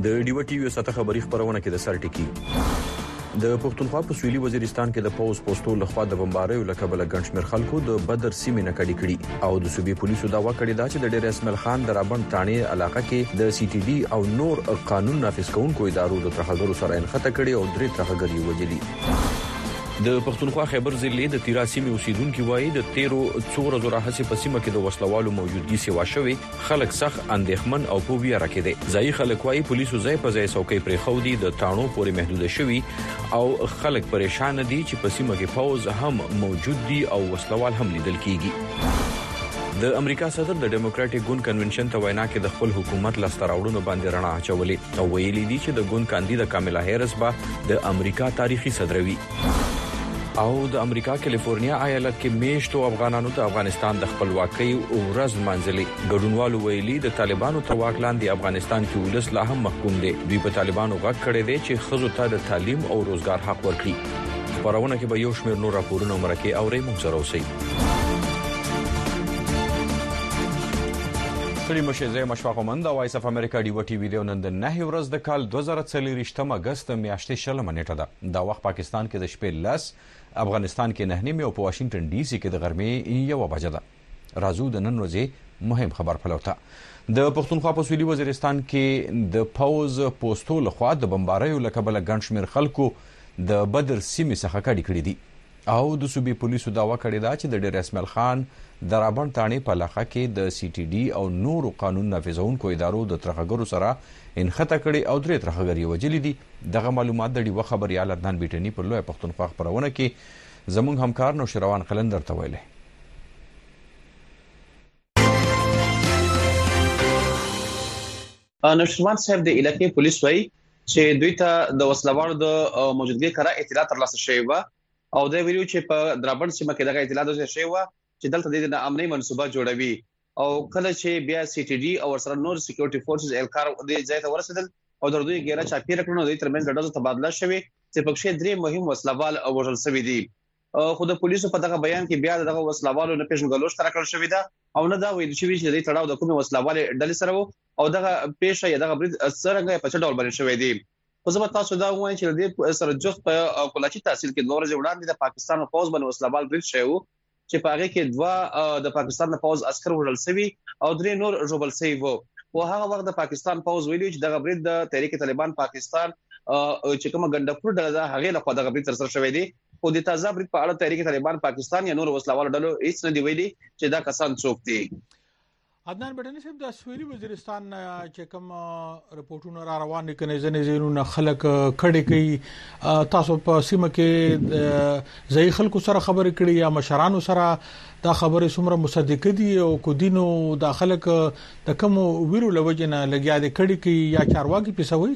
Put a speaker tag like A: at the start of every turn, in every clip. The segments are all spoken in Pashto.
A: د ډیو ټي وی ساته خبري خبرونه کې د سر ټکی د پښتونخوا په سویلي وزیرستان کې د پوز پوسټو لخوا د بمباریو لکبل ګنشمیر خلکو د بدر سیمې نه کډی کړي او د صوبې پولیسو داوا کړی دا چې د ډیر اسماعیل خان د رابند تانې علاقه کې د سی ټي ډي او نور قانون نافذ کوونکو ادارو د ترهګرو سره انخته کړي او درې ترهګر وجلي د پښتونخوا خیبر ضلع د تیرا سیمې اوسیدونکو وایي د 13 څوره زره هڅې په سیمه کې د وسلوالو موجودګي سیوا شوی خلک سخت اندېښمن او په ویره کې دي ځای خلک وایي پولیسو ځای په ځای څوکۍ پرې خو دي د تانو پورې محدود شوی او خلک پریشان دي چې په سیمه کې فوز هم موجود دي او وسلوال هم لیدل کیږي د امریکا صدر د ډیموکراټک ګوند کنونشن ته وینا کې د خپل حکومت لستراوړونو باندې رڼا اچولې او ویلي دي چې د ګوند کاندید کاملا هریس به د امریکا تاریخي صدروي او د امریکا کیلیفورنیا ایالت کې میشتو افغانانو ته افغانستان د خپلواکۍ ورځ منځلي ګډونوالو ویلي د طالبانو تر واک لاندې افغانستان کې ولس لا هم محکوم دي دوی په طالبانو غږ کړی دی چې خزو ته د تعلیم او روزګار حق ورکړي خبرونه کې به یو شمېر نور راپورونه مرکه او ری مونږ سره اوسئ سړي مشه مشفق مند او وایس اف امریکا ډیو ټي وی نن د 9 ورځ د کال 2023 اگست میاشتې شلمه نیټه ده دا وخت پاکستان کې د شپې لاس افغانستان کې 9 او په واشنگټن ډي سي کې د غرمې 1 بجه ده راځو د نن ورځې مهم خبر پلوته د پښتونخوا په سویلي وزیرستان کې د پوز پوسټو لخوا د بمباریو لکبل ګنشمیر خلکو د بدر سیمې څخه کډی کړی دي او د صوبې پولیسو داوا کړی دا چې د ډیر اسماعیل خان د رابند تانې په علاقه کې د سی ټي ډي او نور قانون نافذونکو ادارو د ترهګرو سره انخته کړي او درې ترهګر وجلي دي دغه معلومات د ډیو خبريال عدنان بیٹنی په لوی پښتونخوا خبرونه کې زموږ همکار نو شروان قلندر ته ویلي
B: نشروان صاحب د علاقې پولیس وایي چې دوی ته د وسلوالو د موجودګۍ کړه اطلاع ترلاسه شوې و او دا ویلو چې په درابند سیمه کې دغه اطلاع د شوی و چې دلته د امنیت منصوبه جوړوي او کله چې بیا سی ټي ډي او سره نور سکیورټي فورسز الکار د ځای ته ورسېدل او د دوی ګیره چاپیره کړنو د ترمنځ د ډزو تبادله شوی چې پکې درې مهم وسلوال وژل شوی دي خو د پولیسو په دغه بیان کې بیا دغه وسلوالو نه پیژنګلوش تر کړل شوی دا او نه دا ویل شوی چې د تړاو د کومه وسلوال ډلې سره او دغه پیښه یا دغه برید څنګه په څه ډول باندې شوی دی خو زه به تاسو دا وایم چې د سره جوست په کلاچي تحصیل کې دوه ورځې وړاندې د پاکستان فوج باندې وسلوال برید شوی چې په هغه کې دوه د پاکستان فوج عسكر وژل شوی او درې نور ژوبل شوی وو او هغه وخت د پاکستان فوج ویلي چې دغه برید د تحریک طالبان پاکستان چې کومه ګندپور ډله هغه له خوا دغه برید تر سره شوی دی او د تازه برید په اړه تحریک طالبان پاکستان یا نور وسلوال ډلو هیڅ نه دی ویلي چې دا کسان څوک دي
C: عدنان بیٹنی صاحب د سویلي وزیرستان چې کوم رپورټونه را روان دي کنه زنه خلک کډې کوي تاسو په سیمه کې ځای خلکو سره خبرې کړي یا مشرانو سره دا خبره څومره مصدق دي او کو دینو داخله د کوم ویرو لوجنه لګیا دي کډې کوي یا چارواکي پېسوي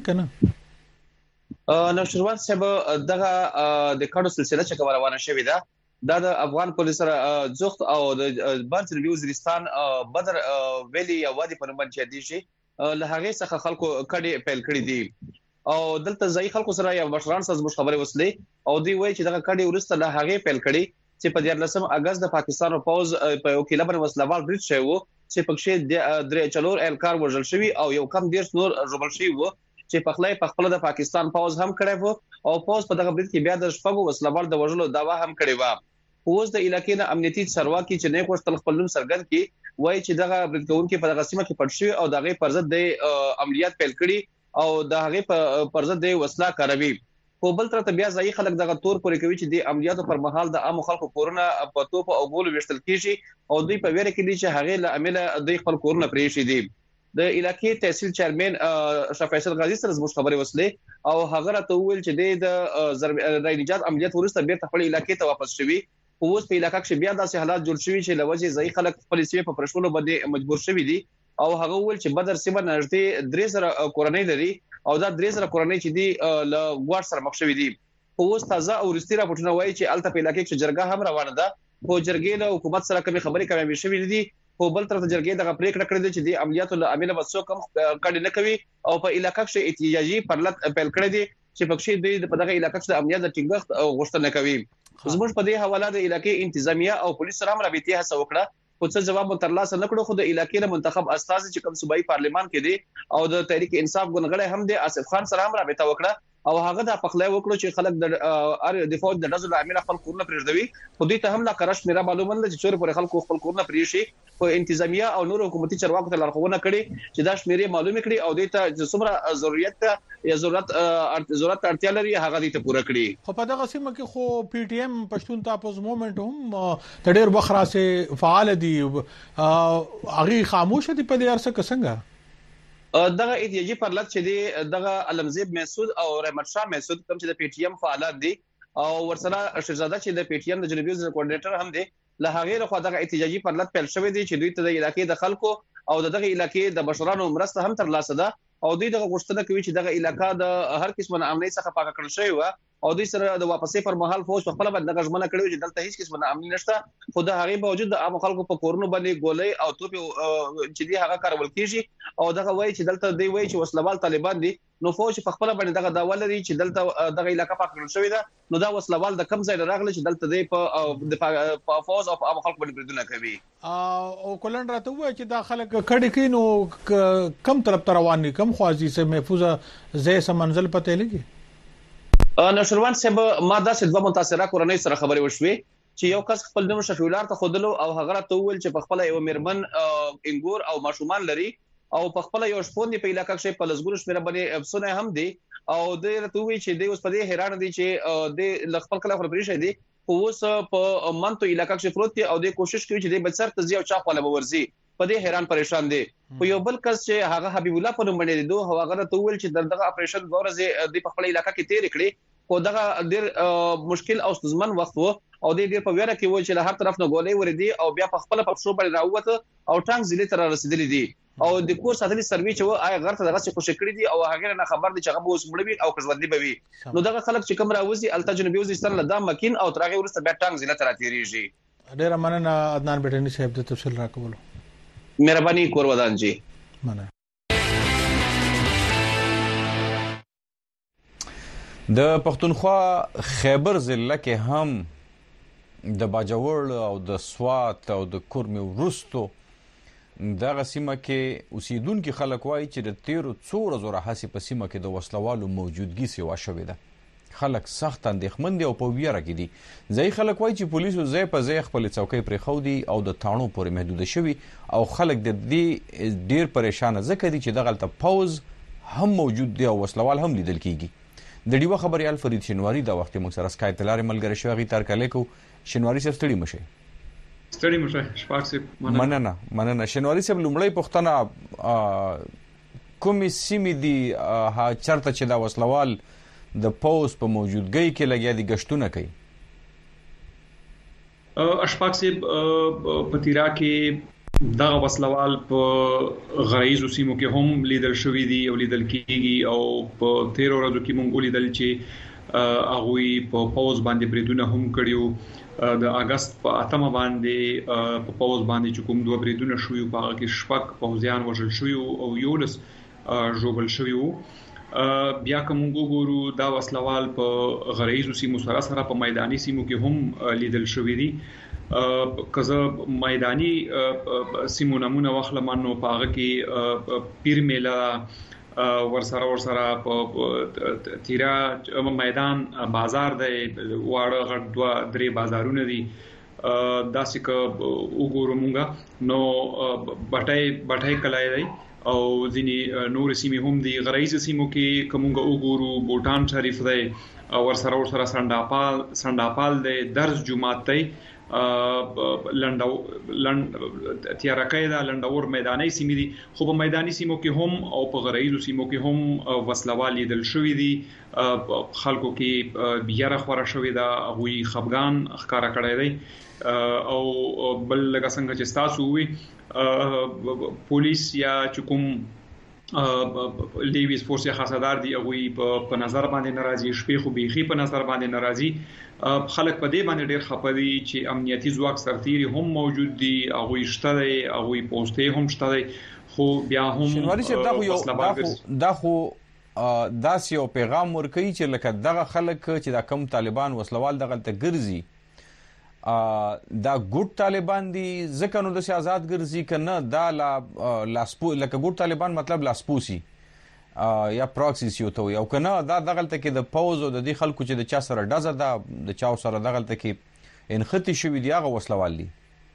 C: کنه
B: نو شروعات صاحب دغه د کډو سلسله چې کومه روانه شوې ده دا د افغان پولیس سره زوخت او د بارتر وزیرستان بدر ویلي یا وادي په نوم باندې دي چې له هغه څخه خلکو کډې پیل کړې دي او دلته ځای خلکو سره یا مشران سره زموږ خبرې وسلې او دوی وایي چې دغه کډې ورسته له هغه پیل کړې چې په 14 اگست د پاکستان فوج په یو کې لبن وسلوال برید شوی وو چې پکې درې چلور الکار وژل شوی او یو کم ډیر نور ژوبل شوی وو چې په خلای په خپل د پاکستان فوج هم کړی وو او فوج په دغه برید کې بیا د شپږو وسلوال د وژلو داوا هم کړی و اوس د علاقې نه امنیتي چارواکي چې نه خوشتل خپل نوم سرګند کی وایي چې دغه برید کوونکي په دغه سیمه کې پټ شوی او دغه پرځد د عملیات پیل کړي او دغه پرځد د وسله کاروي په بل تر ته بیا ځای خلک دغه تور پورې کوي چې د عملیاتو پر مهال د عام خلکو کورونه په توپ او ګول وشتل کیږي او دوی په ویره کې دي چې هغه له عمله د خپل کورونه پرې شي دي د علاقې تحصیل چیرمن شفیصل غازی سره زموږ خبرې وسلې او هغه راته ویل چې د نجات عملیات ورسته بیرته خپل علاقې ته واپس شوی اوس په علاقې کې بیا داسې حالات جوړ شوي چې لوجه ځای خلک خپل سیمه په پرشولو باندې مجبور شوي دي او هغه ول چې بدر سیمه نږدې 300 کورنۍ لري او دا 300 کورنۍ چې دي له غوړ سره مخ شوي دي اوس تازه او رستي راپورټونه وایي چې الته په علاقې کې جرګه هم روانه ده خو جرګې له حکومت سره کومې خبرې کوي شوي دي خو بل تر جرګې دغه پریکړه کړې ده چې د عملیاتو له عمله وسو کم کډ نه کوي او په علاقې کې احتجاجي پرلط پیل کړی دي چې پکې دوی په دغه علاقې کې د امنیت د ټینګښت غوښتنه کوي زموږ په دې حواله د علاقې انتظامیه او پولیس سره هم رابطه هڅه وکړه خو څه جواب ترلاسه نکړو. خو د علاقې د منتخب استازي چې کوم صوبایي پارلیمان کې دي او د تحریک انصاف ګونګړی هم د آصف خان سره هم رابطه وکړه او هغه د پخلای وکړو چې خلک د فوج د دزو عامل خپل کورونه پرېږدوي. خو دوی ته هم لا کرش میرا معلومه ده چې څور پر خلکو خپل کورونه پرېشي. خو انتظامیه او نور حکومتي چارواکو ته لارښوونه کړي چې دا شمیرې معلومه کړي او دوی ته څومره ضرورت اړتیا لري هغه دوی ته پوره کړي.
C: خو په دغه سیمه کې خو پی ټی ایم پښتون تاسو موومېنټ هم د ډېر وخت راځي فعال دي هغه خاموش دي په دې ارسه څنګه
B: دغه ایدیولوژي پر لټ چې دی دغه علمزیب محسود او رحمت شاه محسود کوم چې د پی ټی ایم فعالان دي او ورسره شهزاده چې د پی ټی ایم د جنوبي وزیر کوارډینیټر هم دی له هغه له دغه ایدیولوژي پر لټ پیل شوې دي چې دوی ته د علاقې د خلکو او دغه علاقې د بشرانو مرسته هم ترلاسه ده او دوی دغه غوښتنه کوي چې دغه علاقې د هر قسم امنیت څخه پاک کړل شوی و او دوی سره د واپسې پر مهال فوج په خپل باندې غږمنه کړو چې دلته هیڅ قسم امنیت نشته. خو د هغه باوجود د عام خلکو په کورونو باندې ګولۍ او توپ چې دی هغه کارول کیږي او دغه وایي چې دلته دی وایي چې وسلوال طالبان دي. نو فوج په خپل باندې دغه داوا لري چې دلته دغه علاقې پاک کړل شوی ده. نو دا وسلوال د کم ځای راغلي چې دلته دی په فوج او عام خلکو باندې بریدونه کوي
C: او کولن راته وایي چې دا خلک کډې کوي نو کم طرف ته روان دي کم خوازي سه محفوظه ځای سم منزل پته لګي.
B: نشروان صاحب ما دا څه دوه متاثره کورنۍ سره خبرې وشوي چې یو کس خپل نوم شفیولار ته خودلو او هغه ته ویل چې په خپل یو میرمن انګور او ماشومان لري او په خپل یو شپوندې په علاقې کې په لزګور شمیر باندې افسونه هم دي او د راتوي چې د اوس په دې حیران دي چې د خپل کله خبرې شي دي اوس په منتو علاقې کې پروت دي او د کوشش کوي چې د بچر ته ځي او چا خپل ورزي په دې حیران پریشان دي. خو یو بل کس چې هغه حبیب الله په نوم باندې دوه هغه ته ویل چې دغه اپریشن ورځ د خپل علاقې کې تیر کړي خو دغه ډېر مشکل او ستونزمن وخت وو او د دې په ویره کې و چې له هر طرف نه ګولې وردي او بیا په خپل په شو باندې راووت او ټانک ضلع تر رسیدلې دي او د کور ساتلي سروي چې و آی غرته دغه څه خوشی کړی دي او هغه نه خبر دي چې هغه اوس مړوي او کژوندي بوي. نو دغه خلک چې کوم راوځي الته جنوبي وزیرستان له دا مکین او ترغه ورسته بیا ټانک ضلع تر تیریږي.
C: ډېر مننه عدنان بټنی صاحب د تفصیل راکولو.
B: مهرباني کور ودان جی.
C: مننه.
A: د پښتونخوا خیبر ضلع کې هم د باجوړ او د سوات او د کورمي ورستو دغه سیمه کې اوسیدونکو خلک وایي چې د 13 زره حسی په سیمه کې د وسلوالو موجودګي سیوا شوې ده. خلک سخت اندېښمن دي او په ویره کې دي. ځای خلک وایي چې پولیسو ځای په ځای خپل څوکۍ پرې خو دي او د تاڼو پورې محدود شوي او خلک د دې ډیر پریشان ځکه دي چې دغه تل پاوز هم موجود دی او وسلوال هم لیدل کیږي. د ډیوه خبريال فرید شنواری دا وخت موږ سره سکایپ تلارې ملګری شوی تر کله کو شنواری صاحب ستړي مشه شپږ سه مننه شنواری صاحب لومړی پښتنه کومې سیمې دي چرته چې دا وسلوال د پوز په موجودګۍ کې لګیا دي غشتونه کوي.
D: اشفاق سه پتیرا کې دا وسلوال په غریزو سیمو کې هم لیدل شوې دي او لیدل کیږي او په 13 ورځو کې مونږ لیدل چې هغه په پوز باندې بریدونه هم کړیو. د اگست په 8 باندې په پوز باندې چې کوم دوه بریدونه شوي په هغه کې شپږ پوزیان وژل شوي او یولس جوړل شوي وو. بیا کوم ګورو دا وسلوال په غریزو سیمو سره په میداني سیمو کې هم لیدل شوې دي. کزه میداني سیمو نمونه واخلمانو په هغه کې پیر میلا ورسره په تیرا میدان بازار دی واړه غټ دوه درې بازارونه دي داسې ک وګورو مونږه نو بټای کلای دی او ځینی نور سیمې هم دي. غریزه سیمو کې کومګه وګورو بوتان شریف دی ورسره سنداپال دی درز جمعات دی لند تیارکای دا لندور میداني سیمې دي. خو په میداني سیمو کې هم او په غریزو سیمو کې هم وسلوال لیدل شوې دي. خلکو کې بیره خورا شوې ده هغه خفغان ښکارا کړی دی او بل لکه څنګه چې تاسو وی پولیس یا چکم لیویس فورس یا خاصدار دی هغه په نظر باندې ناراضي شپې خو بيخي په نظر باندې ناراضي. خلک په دې باندې ډېر خپدي چې امنیتي ځواک سرتيري هم موجود دي هغه شته دی هغه پوسټي هم شته دی خو بیا هم
A: شنواری صاحب دا خو داس یو پیغام ورکړي چې لکه دغه خلک چې دا کم طالبان وسلوال دغه ته ګرځي دا ګوټ طالبان دي ځکه نو د آزاد ګرځي کنه دا لاسپو لکه ګوټ طالبان مطلب لاسپوسی یا پراکسیس یو ته یو کنه دا دغلت کې د پوز او د دې خلکو چې د چا سره ډزه دا د چا سره دغلت کې انختی شوی دی هغه وسلوال دي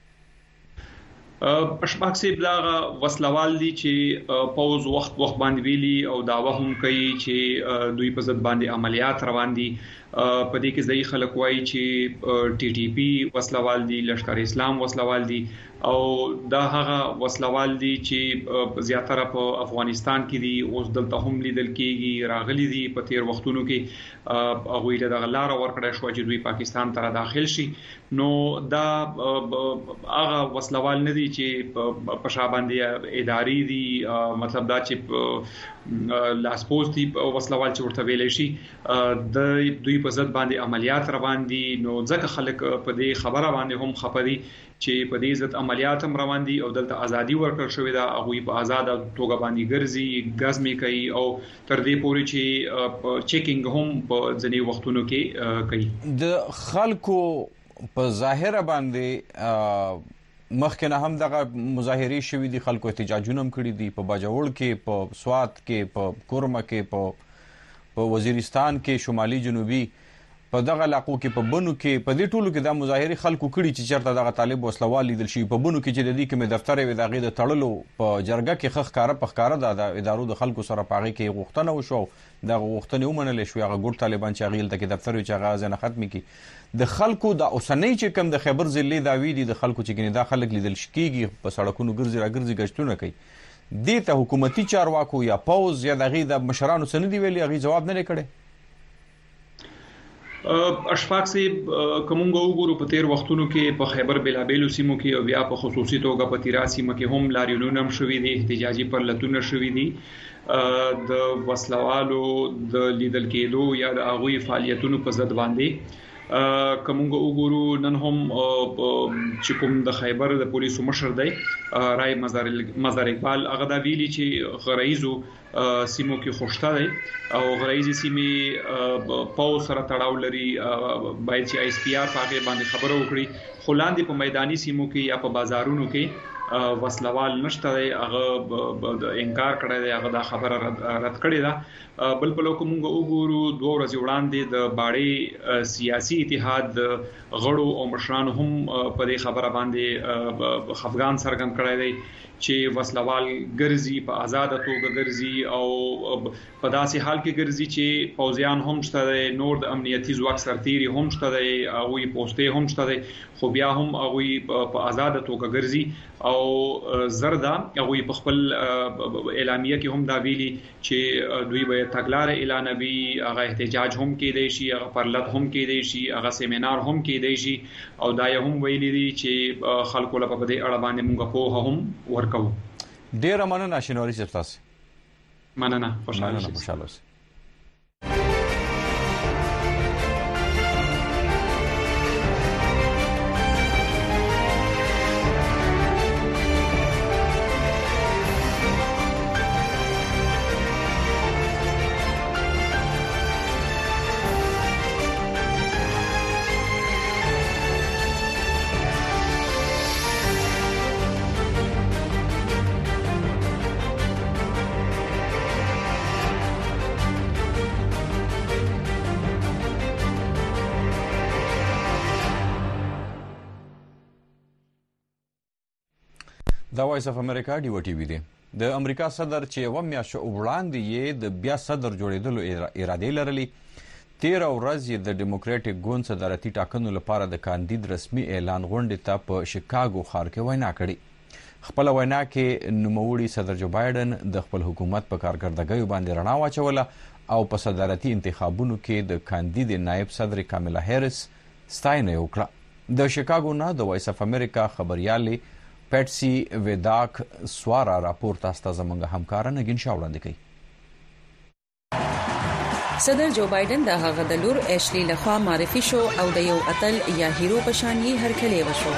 D: اشباک سیب دا وسلوال دي چې پوز وخت باندې ویلي او دا وهم کوي چې دوی په ضد باندې عملیات روان دي په دې کې ځای خلک وایي چې ټي ټي پی وسلوال دي لشکر اسلام وسلوال دي او دا هغه وسلوال دي چې زیاتره په افغانستان کې دي اوس دلته هم لیدل کېږي راغلي دي په تیر وختونو کې هغه له دغه لار ورکړې شو چې دوی پاکستان ته داخل شي نو دا هغه وسلوال نه دي چې په شاباندې اداري دي مطلب دا چې لاسپوز دي وسلوال چې ورته ویل شي د دوی په ضد باندې عملیات روان دي نو ځکه خلک په دې خبره باندې هم خبري چې په دې ضد عملیات هم روان دي او دلته ازادي ورکړل شوې ده هغه په آزاد توګه باندې ګرځي غزمي کوي او تر دې پورې چې چیکینګ هم په ځینې وختونو کې کوي
A: د خلکو په ظاهر باندې مخکې نه هم دغه مظاهرې شوې دي خلکو احتجاجونه هم کړي دي په باجوړ کې په سوات کې په کورمه کې په وزیرستان کې شمالي جنوبي په دغه علاقو کې په بنو کې په دې ټولو کې د مظاهرې خلکو کړي چې چرته دغه طالب وسلوال لیدل شي په بنو کې چې د دې کوم دفتر وي دغه د تړلو په جرګه کې خخ کار په ښکارا د ادارو د خلکو سره پاغي کې غوښتنه وشو دغه غوښتنه ومنل شو هغه ګور طالبان چې غیل ته دفتر وي چې غاز نه ختمي کی د خلکو د اوسنۍ چې کوم د خیبر ضلع دا وی دي د خلکو چې ګنې دا خلک لیدل شکیږي په سړکونو ګرځي راګرځي گشتونه کوي دې ته حکومتي چارواکو یا پوز یا دغه د مشرانو سندې ویلي هغه جواب نه کړي
D: اشفاق سي کومګو وګورو په تیر وختونو کې په خیبر بلابلو سیمو کې او بیا په خصوصي توګه په تیرا سیمه کې هم لاریونونه هم شوې دي احتجاجي پرلتونه شوې دي د وسلوالو د لیدل کېدو یا د اغوي فعالیتونو په ضد باندې کومګو وګورو نن هم چې کوم د خیبر د پولیسو مشر دی رای مزار اقبال هغه دا ویلي چې غرایزو سیمو کې خوشته دی او غرایزي سیمې پاو سره تړاو لري باید چې ایس پی آر هغه باندې خبرو وکړي خو لاندې په میداني سیمو کې یا په بازارونو کې وسلوال نشته دی هغه انکار کړی دی هغه دا خبره رد کړې ده بل په لوکو موږ وګورو 2 ورځې وړاندې د باړې سیاسي اتحاد غړو او مشرانو هم په دې خبره باندې خفقان څرګند کړی دی چې وسلوال ګرځي په آزاد توګه ګرځي او په داسې حال کې ګرځي چې پوځیان هم شته نور د امنیتي ځواک سرتيري هم شته او پوسټې هم شته خو بیا هم هغه په آزاد توګه ګرځي او زردا هغه په خپل اعلامیه کې هم دا ویلي چې دوی به تګلارې اعلانوي هغه احتجاج هم کېدای شي هغه پرلط هم کېدای شي هغه سیمینار هم کېدای شي او دا هم ویلي دي چې خلکو لپاره په دې اړه باندې موږ په هم ورکو
A: ډیر مننه شینوري صاحب تاسو
D: مننه خوشاله
A: دا وایس اف امریکا ډیو ټي وی دی د امریکا صدر چې میاشت وړاندې یې د بیا صدر جوړېدلو اراده لرلې 13 ورځې د ډیموکراټک ګوند صدارتي ټاکنو لپاره د کاندید رسمي اعلان غونډې ته په شیکاګو ښار کې وینا کړې خپل وینا کې نوموړي صدر جو بایدن د خپل حکومت په کارکردګۍ باندې رڼا واچوله او په صدارتي انتخابونو کې د کاندید نائب صدر کاملا هریس ستاینه وکړه د شیکاګو نه د وایس اف امریکا خبريالې پیټسي ویداک سوارا راپور تاسو زمونږ همکار نګین شاه وړاندې کوي
E: صدر جو بایدن د هغه د لور ایشلی لخوا معرفي شو او د یو اتل یا هیرو په شان یې هرکلی وشو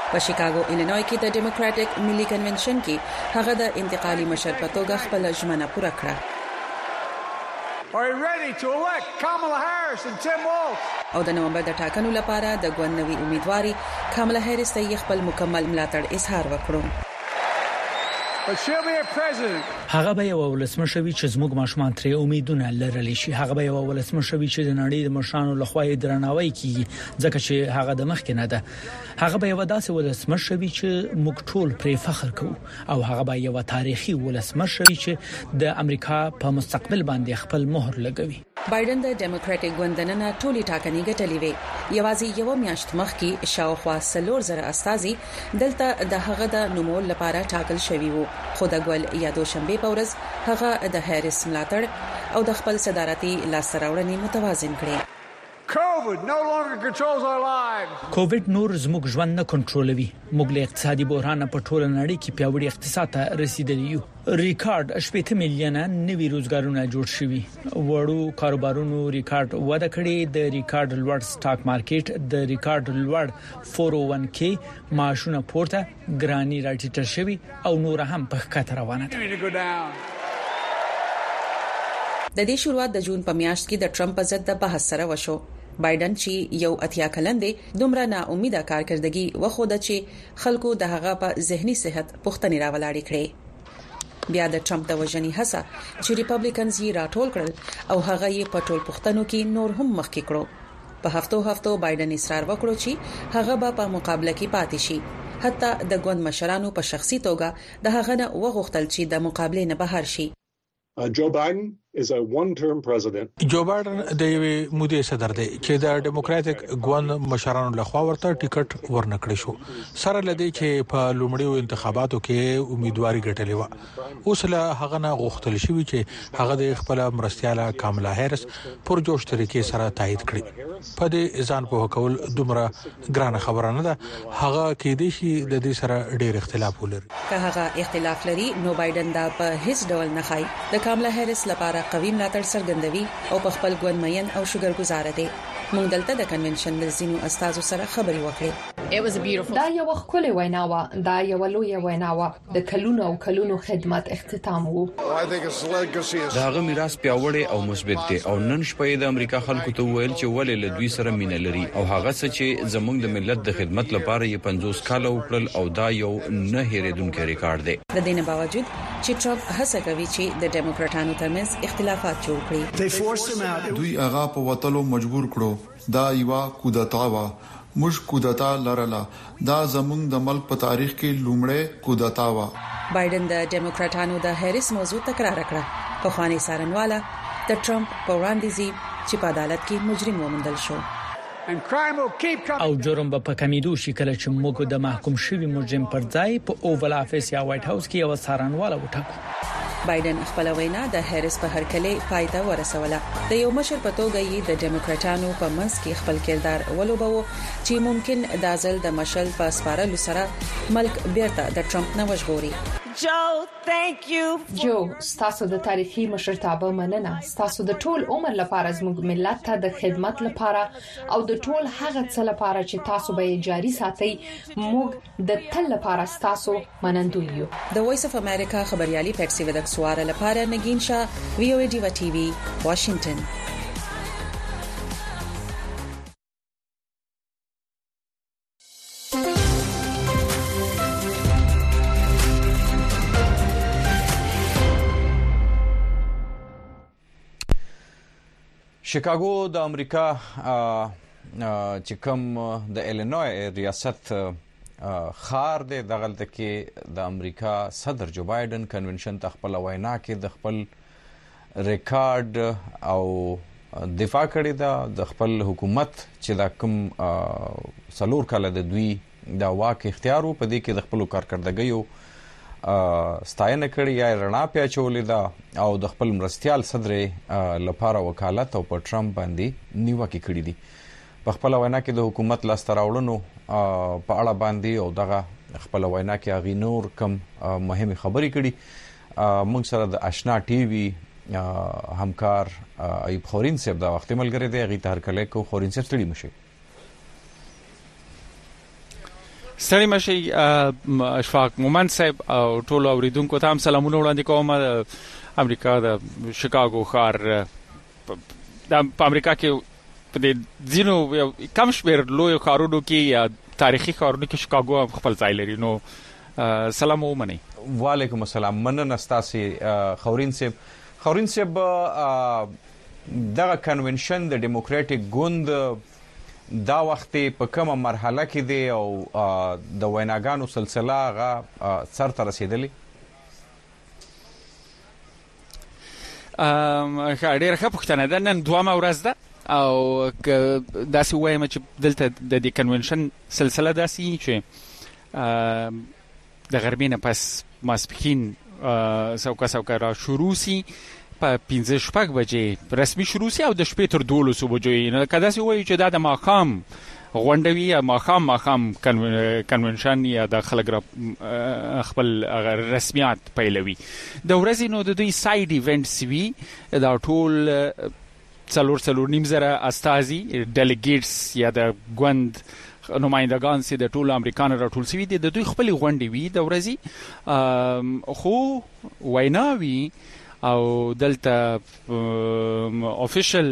E: په شیکاګو ایلینوی کې د ډیموکراټک ملي کنونشن کې هغه د انتقالي مشر په توګه خپل ژمنه پوره کړه.
F: Are you ready to elect Kamala Harris and Tim Walz?
E: او د نومبر د ټاکنو لپاره د ګوندنوي امیدواري کاملا هریس ته خپل مکمل ملاتړ اظهار وکړو.
G: هغه به یو ولسمشوي چې زموږ ماشومان ترې امیدونه لرلی شي. هغه به یو ولسمشوي چې د نړۍ د مشرانو لخوا درناوی کیږي ځکه چې هغه د مخ کې نه ده. هغه به یو داسې ولسمشوي چې موږ ټول پرې فخر کوو او هغه به یو تاریخي ولسمشوي چې د امریکا په مستقبل باندې خپل مهر لګوي.
E: بایدن د ډیموکراټک ګوندنه ټولي ټاکنې ګټلې وي. یوازې یو میاشت مخکې شاوخوا 4000 استازي دلته د هغه د نومول لپاره ټاکل شوی وو، خو د ګول یا دوشنبه په ورځ هغه د هریس ملاتړ او د خپل صدارتي لاسراوړنې متوازن کړې.
F: COVID no longer controls our lives.
G: کووډ نور زموږ ژوند نه کنټرولوي. موږ له اقتصادي بحران په ټوله نړۍ کې پیاوړي اقتصاد ته رسیدلی یو. ریکارډ 8 میلیونه نوي روزګارونه جوړ شوي. وړو کاروبارونو ریکارډ وده کړې. د ریکارډ لوړ سٹاک مارکیټ، د ریکارډ لوړ 401k معاشونه پورته، ګرانی راټیټه شوي او نور هم په ښکته روانه ده.
E: د دې شروعات د جون په میاشت کې د ټرمپ په ضد د بحث سره وشو. بایدن چې یو اتیا کلن دی دومره نا امیده کارکردګي وخوده چې خلکو د هغه په ذهني صحت پوښتنې راولاړې کړې. بیا د ټرمپ د وژنې هڅه چې ریپبلیکنز یې راټول کړل او هغه یې په ټول پوښتنو کې نور هم مخکې کړو. په هفتو بایدن اصرار وکړو چې هغه په مقابله کې پاتې شي. حتی د ګوند مشرانو په شخصي توګه د هغه نه وغوښتل چې د مقابله نه بهر شي.
H: Joe Biden is a one-term president.
C: جو بایدن د یوې مودې صدر دی چې د ډیموکراټک ګوند مشرانو لخوا ورته ټیکټ ورنکړی شو. سره لدی چې په لومړیو انتخاباتو کې امیدواري ګټلې و. اوس له هغه نه غوښتل شوی چې هغه د خپل مرستياله کاملا هریس پرجوش طریقې سره تایید کړي. په دې ځان په کول دومره ګرانه خبره نه ده. هغه کې د شي د دې سره ډېر اختلاف ولري.
E: که هغه اختلاف لري نو بایدن دا په هیڅ ډول نه خای د کاملا هریس لپاره قوي ملاتړ څرګندوي او په خپل ګوند مین او شګرګزار دي. موږ دلته د کنونشن د زینو استادو سره خبرې وکړې.
I: دا یو خولي وینا و، دا یو لوی وینا و، د کلونو او کلونو خدمت اختتام وو.
A: دا غو میراث پیاوړی او مثبت دی او نن شپه د امریکا خلکو ته ویل چې ولې له دوی سره مینه لري او هغه څه چې زموږ د ملت د خدمت لپاره یې 50 کال وکړل او دا یو نه هېریدونکو ریکارډ دی.
E: د دې نه باوجود چې ټرمپ هڅه کوي چې د ډیموکراټانو ترمنځ اختلافات جوړ کړي.
J: دوی هغه په وټلو مجبور کړو. دا یو کودتا وا مش کودتا لرله. دا زمونږ د ملک په تاریخ کې لومړی کودتا وا.
E: بایدن د ډیموکراټانو د هریس موضوع تکرار کړه. په خواني سارنواله د ټرمپ په وړاندیزي چې په عدالت کې مجرم ومندل شو.
G: او جرم په کمیدو شي کله چې موږ د محکوم شوی مجرم پر ځای په اوول افیس یا وایټ هاوس کې یو سارنواله وټاکو.
E: بایدن خپل وینا د هریس په هرکله پایته ورسوله. د یو مشر په توګه یې د ډیموکراټانو په منځ کې خپل کردار ولوبو چې ممکن د ځل د مشل په سپارلو سره ملک بیرته د ټرمپ نه وژغوري.
I: جو ستاسو د تاریخي مشرتابه مننه. ستاسو د ټول عمر لپاره زموږ ملت ته د خدمت لپاره او د ټول هغه څه لپاره چې تاسو به جاري ساتي. موږ د تل لپاره ستاسو منندوی یو.
E: د وایس اف امریکا خبريالي پیټسي ودکسوار لپاره نگین شاه وی او ډیوا ټي وي واشنگټن.
A: شیکاګو د امریکا چې کوم د ایلینوی ریاست خار دی دغلته کې د امریکا صدر جو بایدن کنونشن ته خپل وینا کې د خپل ریکارډ او دفاع کړی دا د خپل حکومت چې د کوم سلور کال د دوی د واک اختیار په دې کې د خپل کارکردګیو ستاینه کړی یا رڼا پیاچولې ده او د خپل مرستيال صدر لپاره وکالت او په ټرمپ باندې نیوکه کړې دي. په خپل وینا کې د حکومت لاستراوړنو په اړه باندې او دغه خپل وینا کې اغي نور کم مهمه خبرې کړي. موږ سره د آشنا ټي وي همکار ایوب خورین صاحب دا وخت ملګری دی. غي تر کله کو خورین صاحب ستړي مشه.
K: ستړي مشي اشفاق مومند صاحب او ټول اوریدونکو ته هم سلامونه وړاندې کوم. امریکا د شیکاګو ښار د امریکا کې په دې ځینو کم شمېر لوی ښارونو کې یا تاریخي ښارونو کې شیکاګو هم خپل ځای لري. نو سلام ومنئ.
A: وعلیکم السلام. مننه ستاسو خورین صاحب دغه کنونشن د ډیموکراټیک ګوند دا وخت په کومه مرحله کې دی او د ویناګانو سلسله غا سر ته رسیدلی؟
K: ډېر ښه پوښتنه ده. نن دومره ورځ ده او داسې وایم چې دلته د دې کنونشن سلسله داسې چې د غرمې نه پس ماسپښین سوکا را شروع سي په 5-6 بجې رسمي شروع سي او د شپې تر 12 بجې. نو کدا سي وایي چې دا د ماخام غونډوي یا ماخام کنونشن یا د خلک خپل رسمیات پیلوي د ورځې. نو د دوی ساید ایونټس وي دا ټول 4.5 زره استازي ډیلیګیټس یا د ګوند نمائندگان سي د ټول امریکانو راټول سوي دي. د دوی خپل غونډې وي د ورځې خو ویناوي او دلته افیشل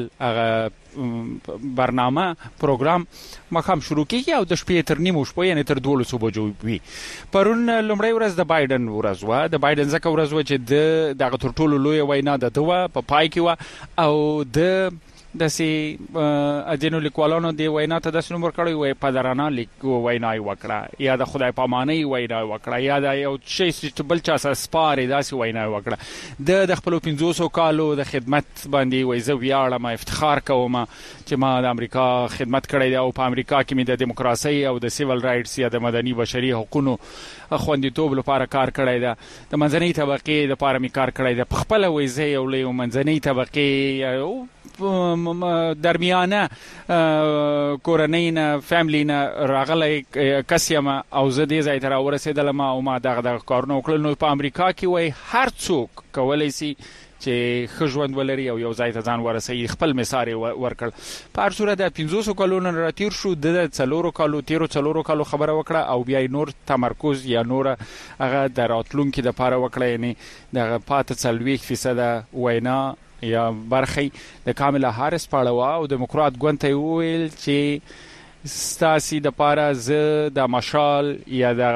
K: برنامه پروګرام مخام شروع کیږي او د شپې تر نیمو شپې یعنی تر 12 بجو وي. پرون لومړی ورځ د بایدن ورځ و. د بایدن ځکه ورځ و چې دغه تر ټولو لوی وینا د دوه په پای کې و او د داسې اجنو لیکوالانو دی وینا ته داسې نوم ورکړی وای پدرانه وینا وکړه یا د خدای پامانۍ وینا وکړه یا د یو شی چې بل چا سره سپاري داسې وینا وکړه. د خپل 500 کالو د خدمت باندې وای زه ویاړم افتخار کوم چې ما د امریکا خدمت کړی دی او په امریکا کې مې د دیموکراسي او د سیویل رائټس یا د مدني بشري حقوقو خوندیتوب لپاره کار کړی دی. د منځنۍ طبقې لپاره مې کار کړی دی. په خپل وای زه یو لوی منځنۍ طبقې درمیانه کورنۍ نه فیملی نه راغلی کس یم او زه دې ځای ته راورسېدلم او ما دغه کارونه وکړل. نو په امریکا کې وای هر څوک کولی سي چې ښه ژوند ولري او یو ځای ته ځان ورسوي. خپل مثال ورکړ. په هر صورت د 500 کلونو راتیر شو د 4 کالو خبره وکړه او بیا نور تمرکز یا نور هغه د راتلونکي لپاره وکړه. یعنی دغه پاته 40% وینا یا برخی د کاملا هارس پاړه او دیموکرات ګوند ته ویل چې ستاسي د پاره ز د مشال یا د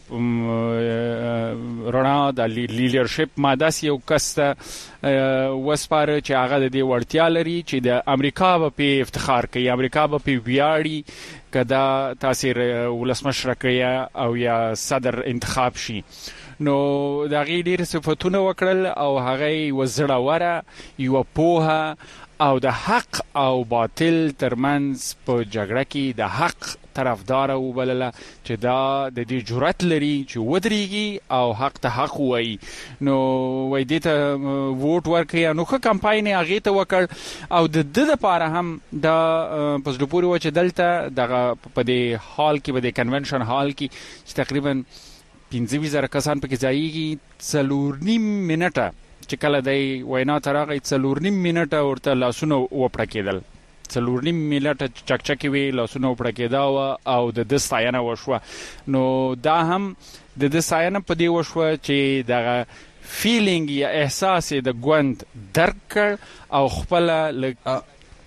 K: رڼا د لیډرشپ ماداس یو کسته وسپاره چې هغه د دې وړتیا لري چې د امریکا په افتخار کوي، امریکا په ویاړي کدا تاثیر ولسمشر کوي او یا صدر انتخاب شي. نو دا غي ډیر صفاتونه وکړل او هغه وزړه یو پوها او د حق او باطل ترمنځ په جګړه کې د حق طرفدار وبلله چې دا د دې جرأت لري چې ودرېږي او حق ته حق وایي. نو وای دې ته ووټ ورکړي. نو ښه کمپاین یې هغې ته وکړ او د ده دپاره هم دا په زړه پورې وه چې دلته دغه په دې هال کې په دې کنونشن هال کې چې تقریبا 15,000 کسان پکې ځایږي 4.5 منټه چې کله دی وینا ته راغی 4.5 منټه ورته لاسونه وپړکېدل. 4.5 منټه چکچکې وي، لاسونه وپړکېدا او د ده ستاینه وشوه. نو دا هم د ده ستاینه په دې وشوه چې دغه فیلینګ یا احساس د ګوند درک کړ او خپله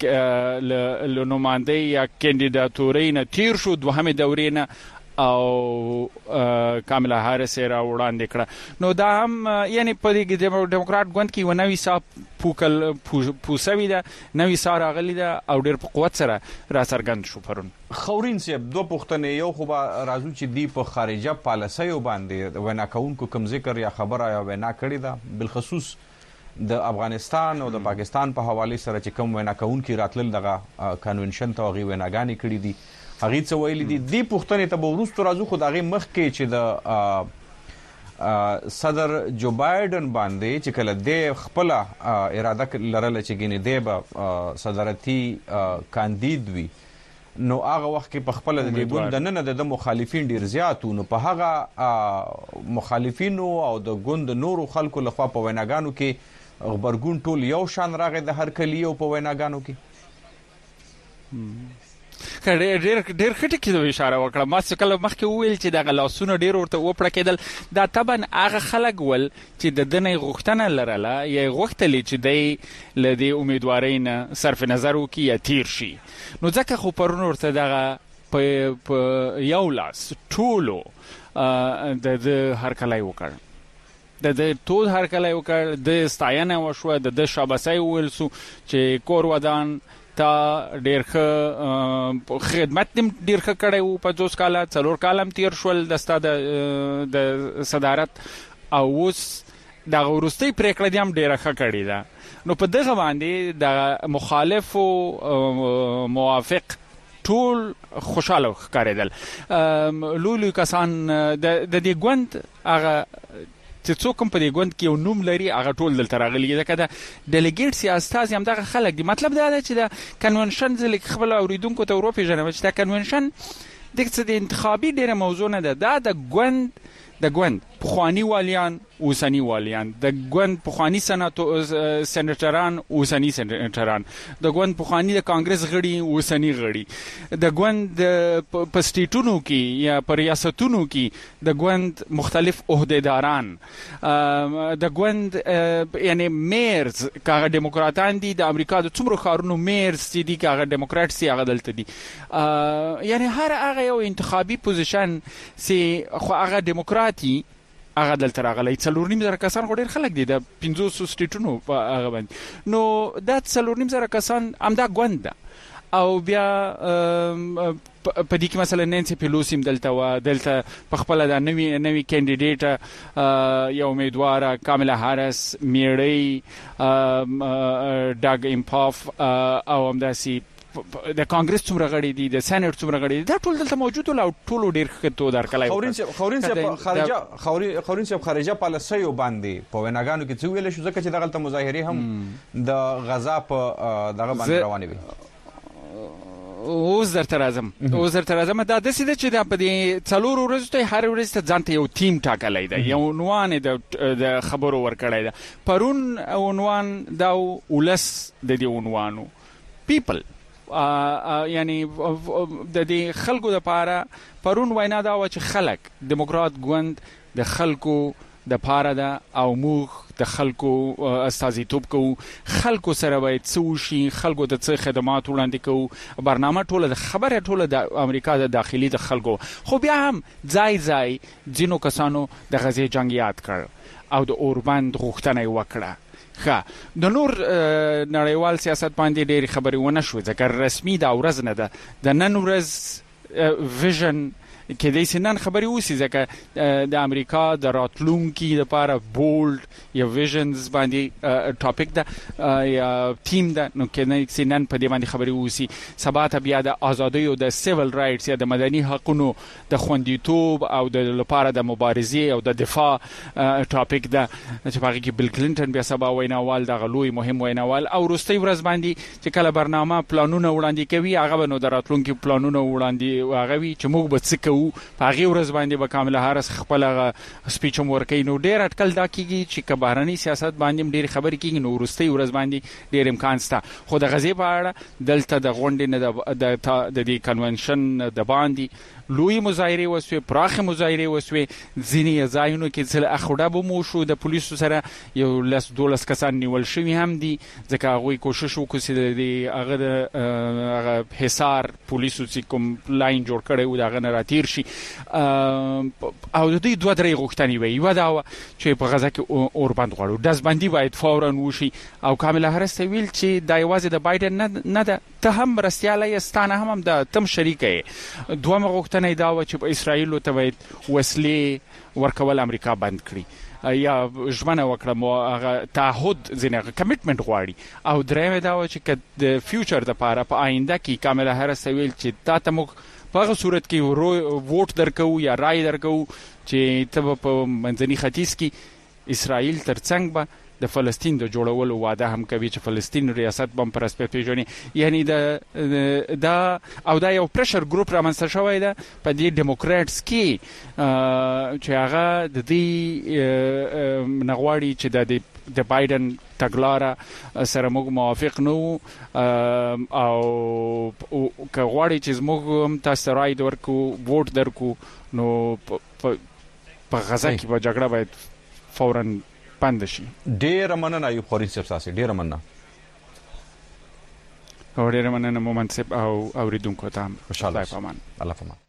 K: له نمایندۍ یا کاندیداتورۍ نه تیر شو، دوهمې دورې نه او کاملا هارس را وړاندې کړه. نو دا هم یعنی په دې ډیموکرات ګوند کې یو نوې ساه پوسوي ده، نوې ساه راغلې ده او ډېر په قوت سره راڅرګند شو. پرون
A: خورین صاحب دوه پوښتنې، یو خو به راځو چې دی په خارجه پالیسیو باندې وینا کوونکو کوم ذکر یا خبره یا وینا کړې ده، بالخصوص د افغانستان او د پاکستان په حواله سره چې کوم وینا کوونکي راتلل دغه کنونشن ته هغې ویناګانې کړې دي، هغې څه ویلي دي. دې پوښتنې ته به وروسته راځو، خو د هغې مخکې چې د صدر جو بایډن باندې چې کله دی خپله اراده لرله چې ګینې دی به صدارتي کاندید وي، نو هغه وخت کې په خپله د دې ګوند دننه د مخالفین ډېر زیات وو. نو په هغه مخالفینو او د ګوند نورو خلکو لخوا په ویناګانو کې غبرګون ټول یو شان راغی د هر کلیو په ویناګانو کې.
K: ډېر خټه کې اشاره وکړه. ما څه کله مخکې وویل چې د غلاسونو ډېر ورته وپړه کېدل. دا طبعا هغه خلک ول چې د دنې غوښتنه لرله یا غوښتلې چې د لدی امیدوارۍ نه صرف نظر وکړي یا تیر شي. نو ځکه خو پرون ورته دغه په یو لاس ټولو د هرکلی وکړ، د ټول هرکلی وکړ، د ستاینه وشوه، د شاباسي وویل سو چې کور ودان تا ډېر ښه خدمت دې ډېر ښه کړی و په 2 کاله 4 کاله هم تیر شول د د صدارت، او اوس دغه وروستۍ پرېکړه دې هم ډېره ښه کړې ده. نو په دغه باندې د مخالفو موافق ټول خوشاله ښکارېدل. لوی کسان د دې ګوند هغه چې څوک هم په دې ګوند کې یو نوم لري هغه ټول دلته راغلي دي. ځکه د ډیلیګیټس یا استازي همدغه خلک دي. مطلب دا ده چې د کنونشن ځل خپل اوریدونکو ته وروپېژنم چې دا کنونشن د انتخابي ډېره موضوع نه ده. دا د ګوند پخواني والیان اوسنی والیان، د ګوند پخواني سېنیټران اوسنی سېنیټران، د ګوند پخواني د کانګرس غړي اوسنی غړي، د ګوند په سټیټونو کې یا په ریاستونو کې د ګوند مختلف عہدیداران، د ګوند یعنی میرز کاغه ډیموکراتان دي، د امریکا د څومره ښارونو میرز دي کاغه ډیموکرات سي هغه دلته دي. یعنی هر هغه یو انتخابي پوزیشن سي خو هغه ډیموکراتي هغه دلته راغلی. 4.5 کسان خو ډېر خلک دي د 500 سټیټونو په هغه باندې. نو دا 4.5 کسان همدا ګوند ده. او بیا په دې کې مثلا نانسي پیلوسی هم دلته و، دلته په خپله د نوي کینډیډیټ یو امیدواره کاملا هارس، میړی ډاګ امپاف او همداسې د کانګرس څومره غړي دي، د سېنات څومره غړي دي، دا ټول دلته موجود ول او ټول ډېر ښه درکلای.
L: خورین صاحب خارجه پالیسیو باندې په وناګانو کې څه ویل شو ځکه چې دغه مظاهره هم د غزا په دغه باندې روانې وي.
K: اوس درته راځم دا داسې ده چې دا په دې 4 ورځو ته هر ورځ ته ځان ته یو ټیم ټاکلی ده، یو عنوان د خبرو ورکړی ده. پرون عنوان دا ولس د دې عنوانو پیپل، یعنی د دې خلکو لپاره پرون وینا دا و چې خلک دیموکرات ګوند د خلکو د پاره ده او موږ د خلکو استازیتوب کوو، خلکو سره باید څه وشي، خلکو ته څه خدمات وړاندې کوو. برنامه ټوله د خبره ټوله د امریکا د داخلي د خلکو، خو بیا هم ځای ځینو کسانو د غزې جنګ یاد کړ او د اوربند غوښتنه یې وکړه. د نور نړیوال سیاست باندې ډېرې خبرې ونه شوې ځکه رسمي دا ورځ نه ده. د نن ورځ ویژن کېدای سي نن خبرې وسی ځکه د امریکا د راتلونکي لپاره بولډ یا ویژنز باندې ټاپک ده یا تیم ده. نو کېدای سي نن په دې باندې خبرې وسی. سبا ته بیا د ازادۍ او د سیویل رائټس یا د مدني حقوقو د خوندیتوب او د لپاره د مبارزې او د دفاع ټاپک ده چې هغه کې بل کلینټن بیا سبا ویناوال د غلوی مهم ویناوال او وروستۍ ورځ باندې چې کله برنامه پلانونه وړاندې کوي هغه نو د راتلونکي پلانونه وړاندې هغه وی چې موږ به څه کوو. په هغه ورځ باندې به کاملا هارس خپل سپیچ هم ورکوي. نو ډېر اټکل دا کیږي چې که بهرني سیاست باندې ډېر خبرې کیږي نو وروستۍ ورځ باندې ډېر امکان شته. خو د غزې په اړه دلته د غونډې نه د دې کنونشن د باندې لوی مظاهره وسوي، پراخه مظاهره وسوي، ځینې ځایونو کې څل اخوډه به مو شو، د پولیسو سره یو 12 کسان نیول شوی هم دي ځکه هغه کوشش وکړي چې د هغه حصار پولیسو چې کوم لاین جوړ کړي و دا غن راتیر شي. او د دې 2-3 غوښتنې وي. یو دا چې په غزا کې اوربند غواړو، دزبندي باید فورا وشي او کاملا هارس ویل چې دا یوازې د بایدن نه ده، ته هم مرستیاله ستانه هم د تم شریکه. دوه غوښتنې دا و چې په اسرائیل ته باید وسلې ورکول امریکا بند کړي یا ژمنه وکړه هغه تعهد ځینې کمیټمنټ غواړي. او درېمه دا و چې د فیوچر د لپاره په آینده کې کاملا هارس ویل چې تا ته موږ په هغه صورت کې ووټ درکو یا رای درکو چې ته په منځني ختیځ کې اسرائیل ترڅنګ به د فلسطین د جوړولو وعده هم کوي چې فلسطین ریاست بم پر اسپه پیژني. یعنی دا یو پرشر ګروپ رامنځته شوی ده په دې ډیموکراتس کې چې هغه د دې نغواړي چې د بایدن تګلاره سره موږ موافق نه او کغواړي چې موږ تاسو رائے ورکو ووټ درکو نو په غزا کې په جګړه باید فورا بند شي.
L: ډیر مننه ایوب خوري صاحب تاسو ډیر مننه.
K: ډیر مننه مومن صاحب او اوریدونکو ته
L: خوشاله
K: پامان
L: الله پامان.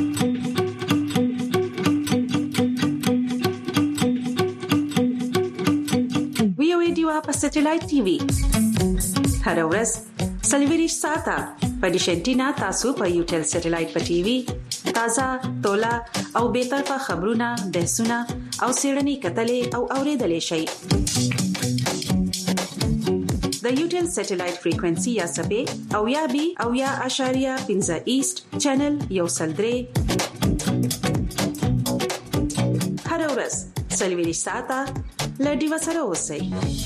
E: ویو ایډیو په سټلایټ ټي وي هر ورځ سلویریش ساته په ډیشنټینا تاسو په یوټل سټلایټ په ټي وي تازه تولا او به طرفه خبرونه بحثونه او سیړنی کتلې او اوریدلې شي. د یوټل سټلایټ فریکوئنسي یا سبې او یا بي او یا اشاریه 15 ایست چینل یو سلدري هر ورځ سلویریش ساته لډي وسره اوسئ.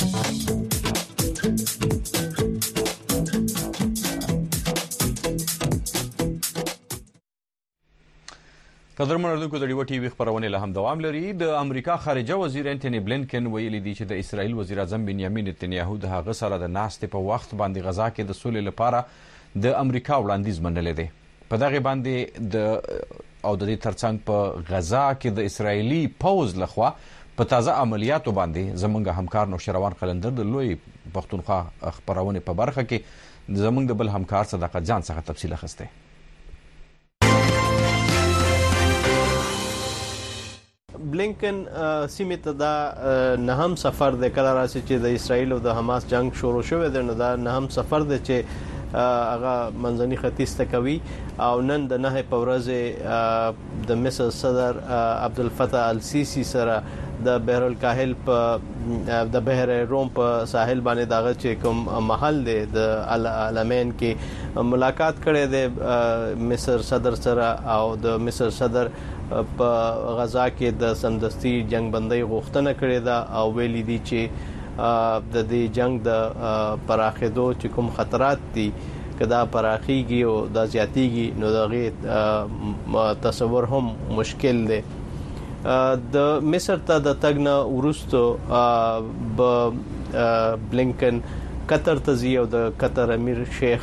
L: قدرمن اردوونکو د ډیو ټي وی خبرونه له هم دوام لري. د امریکا خارجه وزیر انټونی بلینکن ویلي دی چې د اسرایل وزیر اعظم بنیامین نتنیاهو د هغه سره د ناستې په وخت باندې غزا کې د سولې لپاره د امریکا وړاندیز منلې دی. په دغه باندې د دې ترڅنګ په غزا کې د اسرایلی پوز لخوا په تازه عملیاتو باندې زمونږ همکار نوشروان قلندر د لوی پښتونخوا خبرونه په برخه کې زمونږ د بل همکار صداقت جان څخه تفصیل اخیسته.
M: بلینکن سیمه ته دا نهم سفر د کله راسي چې د اسرایل او د حماس جنگ شروع شوه دی. نو دا نهم سفر دی چې هغه منځني ختیځ ته کوي او نن د نه په ورځ د مصر صدر عبدالفتاح السیسی سره د بحر الکاهل په د بحر روم په ساحل باندې دغه چې کوم محل دی د العلمین کې ملاقات کړي دی مصر صدر سره او د مصر صدر په غزا کې د سمدستي جنگ بندۍ غوښتنه کړې ده او ویلي دي چې د دې جنگ د پراخېدو چې کوم خطرات دي کدا پراخيږي او د زیاتیږي نو دغه تصور هم مشکل دی. د مصر ته د تګنه ورستو بلینکن قطر ته زی او د قطر امیر شیخ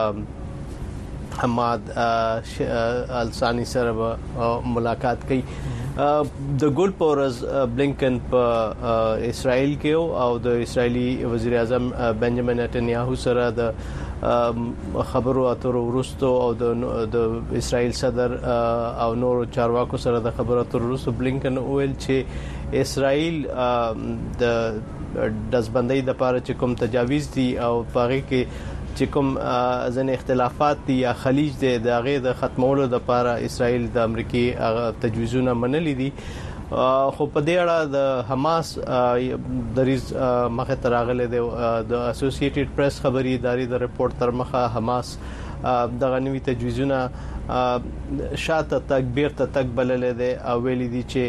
M: حماد الثانی سره ملاقات کوي. د ګول پورز بلینکن په اسرائیل کې او د اسرایلی وزیر اعظم بنجامین نتنیاهو سره د خبرو اترو ورستو او د اسرائیل صدر او نور چارواکو سره د خبرو اترو ورستو بلینکن ویل چې اسرائیل د دزبندۍ د لپاره چې کوم تجاویز دي او پاره کې چې کوم ځنې اختلافات دي یا خلیج دی د هغه د ختمولو لپاره اسرائیل د امریکای تجویزونه منلي دي. خو په دې اړه د حماس دریز مخه تراغله د اسوسییټډ پریس خبري ادارې د رپورت تر مخه حماس دغه نوي تجویزونه شاته تکبیر ته تک بلل دي او ویلي دي چې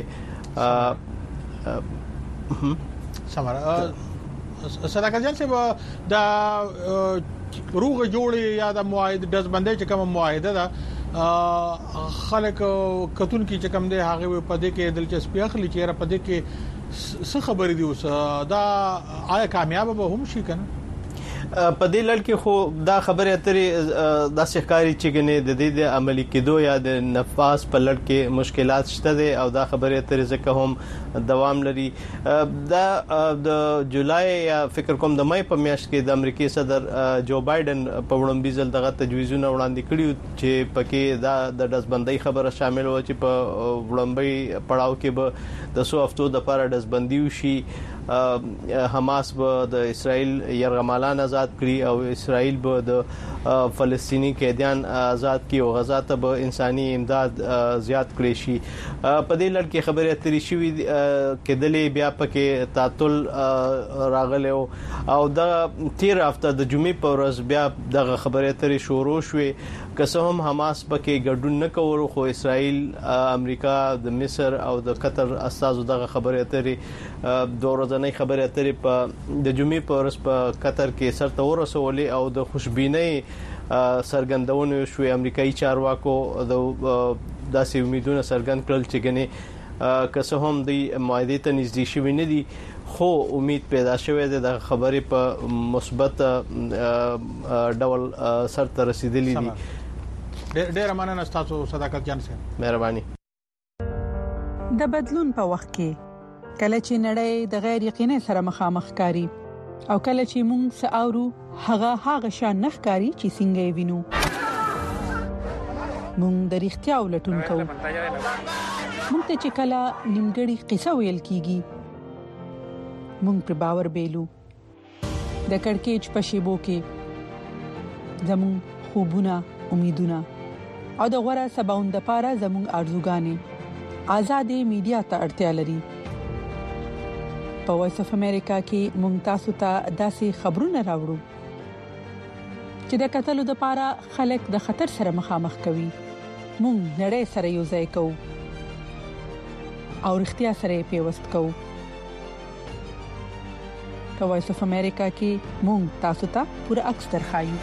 C: سمره صداقت جان چې دا روغ جوړي یا د معاهده دزبندۍ چې کوم معاهده ده خلک کتون کې چې کوم دی هغه په دې کې دلچسپي اخلي چې را په دې کې څه خبرې دي اوس دا آیا کامیاب به هم شي کنه؟
M: په دې لړ کې خو دا خبره اترې د ښکاری چې ګنې د دې د عملی کېدو یا د نفاذ په لړ کې مشکلات شته دي او دا خبره اترې ځکه هم دوام لري. دا د جولای یا فکر کوم د مې په میاشت کې د امریکای صدر جو بایدن په وړاندې ځل دغه تجویزونه وړاندې کړي چې پکې دا د دزبندۍ خبره شامل و چې په وړاندې پړاو کې به د 100 هفتو د لپاره دزبندي وشي. حماس به د اسرائیل يرغمالان آزاد کړي او اسرائیل به د فلسطینی قیدیان آزاد کړي او غزا ته به انساني امداد زیات کړي شي. په دې لړ کې خبره اترې شوې کېدلې بیا پکې تعطل راغله او د 13 هفته د جمعې په ورځ بیا دغه خبره اترې شروع شوې. که هم حماس پکې ګډون نه کوي خو اسرائیل امریکا د مصر او د قطر استازو دغه خبره اترې دوه ورځې خبره اترې په د جمعې په ورځ په قطر کې سرته ورسولې او د خوشبینۍ سرګندونه شوې. امریکایي چارواکو د داسې امیدونه سرګند کړل چې ګنې که څه هم د معاهده ته نږدې شوی نه دي خو امید پیدا شوې ده د خبرې په مثبت ډول سر ته رسیدلې دي.
C: ډېر مننه تاسو صداقت جان سره.
M: مهرباني.
N: د بدلون په وخت کې کله چې نړۍ د غیر یقیني سره مخامخ کاری او کله چې موږ ساورو هغه شان نخکاری چې څنګه وینو موږ د اړتیا ولټون کوو. موږ ته چې کله نیمګړی قصه ویل کیږي موږ پر باور بیلو. د کڑکېچ په شیبو کې زموږ خوبونه امیدونه او د غوړه سباوند لپاره زموږ ارزوګانې آزادې میډیا ته اړتیا لري. په وایس اف امریکا کې موږ تاسو ته داسې خبرونه راوړو چې د قتل لپاره خلک د خطر سره مخامخ کوي. موږ نړۍ سره یو ځای کوو او اړتیا سره پیوست کوو. په وایس اف امریکا کې موږ تاسو ته پوره عکس درخایو.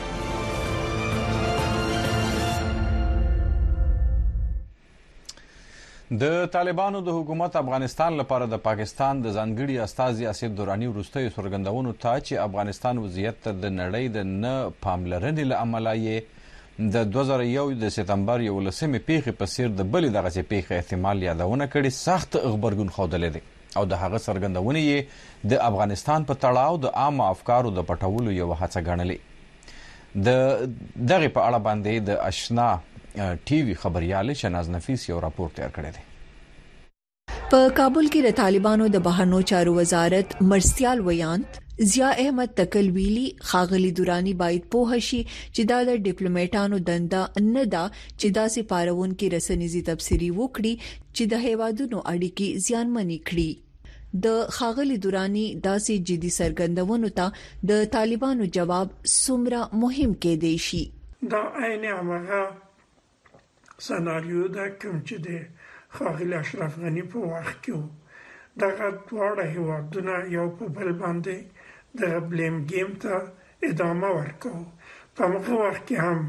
L: د طالبانو د حکومت افغانستان لپاره د پاکستان د ځانګړي استازي اسید دورانی وروستي څرګندونو ته چې افغانستان وضعیت د نړۍ د نه پاملرنې له امله یې د 2001 د سپتمبر 11 پیښې په څیر د بلې دغه پیښې احتمال یادونه کړي سخت خبرګون خوده دي او د هغه څرګندونه یې د افغانستان په تړاو د عام افکارو د پټولو یو هڅه ګڼلې. دغه په اړه باندې د آشنا ټي وي خبريال شناز نفیس یو راپور تیار کړی دی.
O: په کابل کې د طالبانو د بهرنیو چارو وزارت مرستيال ویانت ضیا احمد تکل ویلي خاغلی دورانی باید په هشي چې دا د ډیپلوماټانو دنده نه ده چې دا سپارون کې رسنیزي تبصری وکړي چې د هیوادونو اړیکې زیانمنې کړي. د خاغلی دورانی داسې جدي سرګندونو ته د طالبانو جواب څومره مهم کې دی شي.
P: دا عین هغه سناریو دا کوم چې د خاغلی اشرف غنی په وخت کې دغه دواړه هیوادونه یو په بل باندې د بلیم گیم ته ادامه ورکوي. په هغه وخت کې هم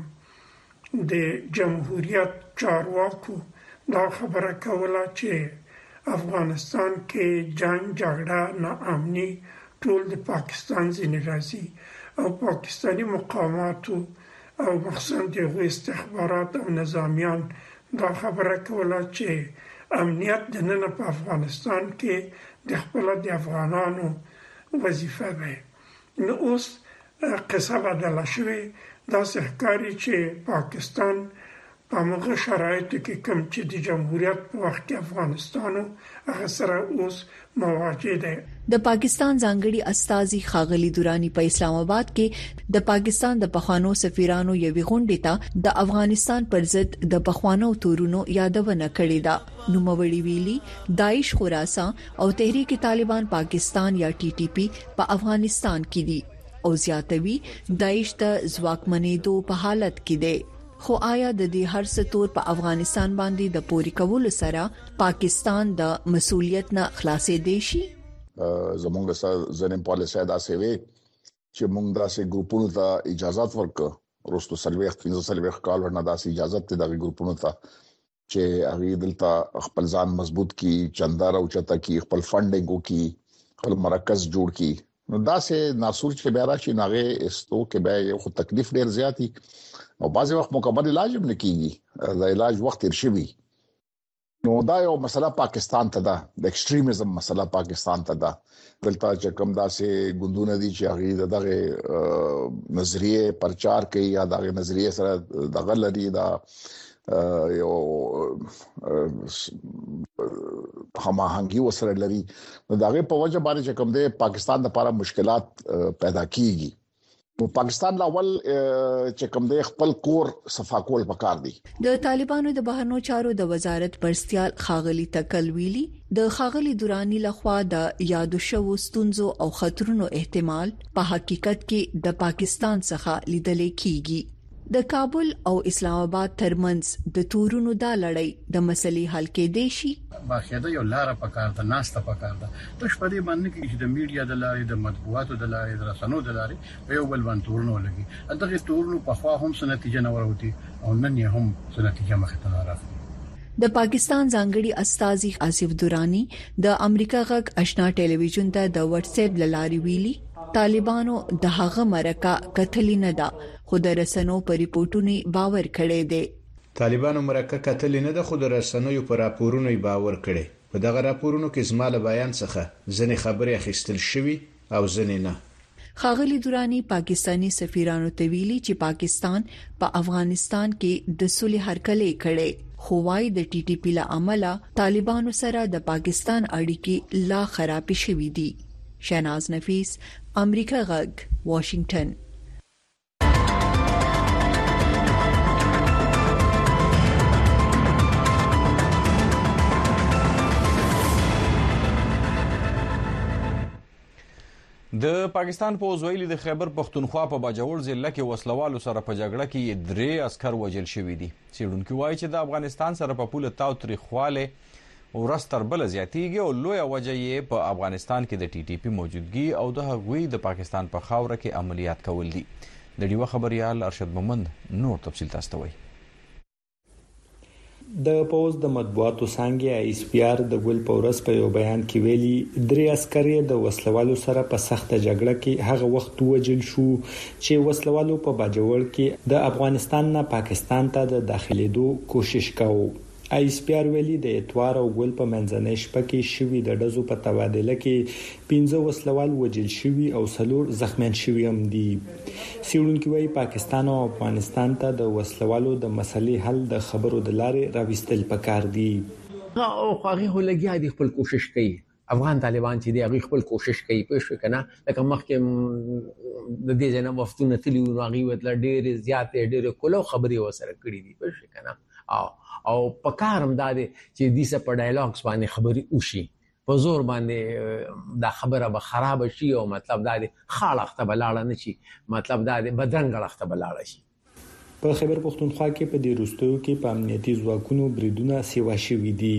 P: د جمهوریت چارواکو دا خبره کوله چې افغانستان کې جنگ جګړه ناامني ټول د پاکستان ځینې راځي او پاکستاني مقاماتو او مخصوصا د استخبارات او نظامیان دا خبره کوله چې امنیت د نن په افغانستان کې د خپل د افغانانو وظیفه ده. نو اوس قصه بدله شوې دا ښکاري چې پاکستان په هغه شرایطو کې کوم چې د جمهوریت په وخت کې افغانستانو هغه سره اوس مواجه ده.
O: د پاکستان ځانګړي استازي خاغلی دورانی په اسلام آباد کې د پاکستان د پخوانو سفیرانو یوې غونډې ته د افغانستان پر ضد د پخوانو تورونو یادونه کړې ده. نوموړي ویلي داعش خراسان او تحریک طالبان پاکستان یا ټي ټي پی په افغانستان کې دي او زیاتوي داعش ته ځواکمنېدو په حالت کې دي. خو آیا د دې هر څه تور په افغانستان باندې د پوري کولو سره پاکستان د مسؤلیت نه خلاصې دی شي؟
Q: زمونږ سره ځنې پالیسي دا سوي چې موږ داسې ګروپونو ته اجازه ورکړو ورستو سلويخ 15 کال ورنه داسې اجازه ته دغه ګروپونو ته چې هغه دلته خپل ځان مضبوط کی چندار او چتا کی خپل فندینګ وکي خپل مرکز جوړ کی. نو داسې ناسور چې بیا راشي ناغه استو کې به یو تکلیف ډیر زیاتی او بعضی وخت مکمل علاج هم نکېږي دا علاج وخت تیر شي. نو دا یو مسله پاکستان ته ده د ایکستریمزم مسله پاکستان ته ده دلته چې کوم داسې ګوندونه دي چې هغه دغه نظریه پرچار کوي یا دغه نظریه سره دغه لري دا یو هماهنګي وسره لري نو دغه په وجه باندې چې کوم د پاکستان لپاره مشکلات پیدا کیږي. نو پاکستان لاول چې کوم د خپل کور صفا کول پکار دي.
O: د طالبانو د بهرنیو چارو د وزارت مرستيال خاغلی تکل ویلي د خاغلی دورانی لخوا د یادو شوو ستونزو او خطرونو احتمال په حقیقت کې د پاکستان څخه لیدل کیږي. د کابل او اسلام آباد ترمنځ د تورونو دا لړۍ د مسلې حل کې دی شي.
R: باقاعده یو لار پکار ده ناسته پکار ده د شپدي باندې کې چې د میډیا د لارې د مطبوعاتو د لارې د رسنیو د لارې په یو بل باندې تورونه لګي دغه تورونو په خوا هم څه نتیجه نه وروتي او نن یې هم څه نتیجه مخ ته راغلي.
O: د پاکستان ځانګړي استاذي آصف دورانی د امریکا غږ آشنا ټلویزیون ته د واتس اپ لاري ویلي طالبانو د هغه مرکه کتلی نه ده خو د رسنو پر ریپورتونو باور کړی دی.
S: طالبانو مرکه کتلی نه ده خو د رسنوي پر راپورونو باور کړی. په دغه راپورونو کې زماله بیان څخه ځنې خبرې اخیستل شوي او ځنې نه.
O: خاغلی دورانی پاکستانی سفیرانو ته ویلي چې پاکستان په افغانستان کې د صلح هرکلی کړي خو وايي د ټي ټي پی له امله طالبانو سره د پاکستان اړیکې لا خراب شوي دي. شهناز نفیس، امریکا غږ، واشنگټن.
L: د پاکستان پوځ ویلي د خیبر پښتونخوا په باجوړ ضلع کې وسلوالو سره په جګړه کې 3 عسكر وژل شوي دي. څېړونکي وایي چې د افغانستان سره په پوله تاو تاریخواله ورځ تر بل زیاتېږي او لویه وجه یې په افغانستان کې د ټي ټي پی موجودګي او د هغوی د پاکستان په خاوره کې عملیات کول دي. د ډیوه خبريال ارشد مومند نور تفصیل تاسو ته وایي.
T: د پوز د مطبوعاتو څنګه ایس پی آر د ګل پورس په یو بیان کې ویلي 3 عسكر د وسلوالو سره په سخته جګړه کې هغه وخت وژل شو چې وسلوالو په باجوړ کې د افغانستان نه پاکستان ته د داخليدو کوشش کاوه. ایس پی آر ویلي د اتوار او ګل په منځنۍ شپه کې شوی د دزو په تبادله کې 15 وسلوال وژل شوی او 4 زخمیان شوی هم دي. څېړونکي وايي پاکستان او افغانستان ته د وسلوالو د مسلې حل د خبرو د لارې راوستل پکار دي.
U: او هغه لګیا دي خپل کوشش کوي. افغان طالبان چې دی هغه خپل کوشش کوي پښه کنه لکه مخکې د دې ځنه وفتونه تلی او هغه وتل ډېر زیات ډېر کولو خبري وسره کړی دي پښه کنه او پکارم داده چې دیسه په ډایلاګز باندې خبري وشي په زور باندې دا خبره به خراب شي او مطلب دا دی خاړه بلاړه نه شي مطلب دا دی بدرنګ بلاړه شي.
T: په خیبر پښتونخوا کې په دې وروستیو کې په امنیتي ځواکونو بریدونه سیوا شوي دي.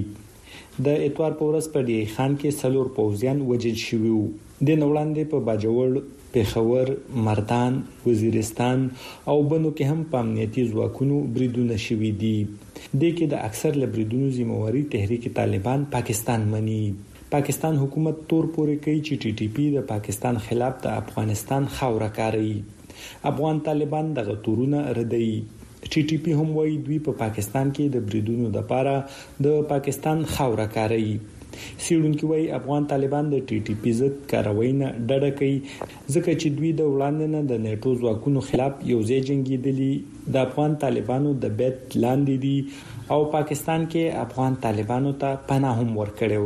T: د اتوار په ورځ په ډی خان کې 4 پوځیان وژل شوي وو. د نوړاندې په باجوړ، پېښور، مردان، وزیرستان او بنو کې هم په امنیتي ځواکونو بریدونه شوي دي. د کې د اکثر لبریدونو ذمہواری تحریک طالبان پاکستان مني. پاکستان حکومت تور پورې کوي چې ټي ټي پی د پاکستان خلاف د افغانستان خاوره کاروي. افغان طالبان دغه تورونه ردوي. ټي ټي پی هم وايي دوی په پاکستان کې د بریدونو لپاره د پاکستان خاوره کاروي. څېړونکي وايي افغان طالبان د ټي ټي پی ضد کاروي نه ډډه کوي ځکه چې دوی د وړاندې نه د نیټو ځواکونو خلاف یو ځای جنگیدلي د افغان طالبانو د بیت لاندې دي او پاکستان کې افغان طالبانو ته پناه هم ورکړې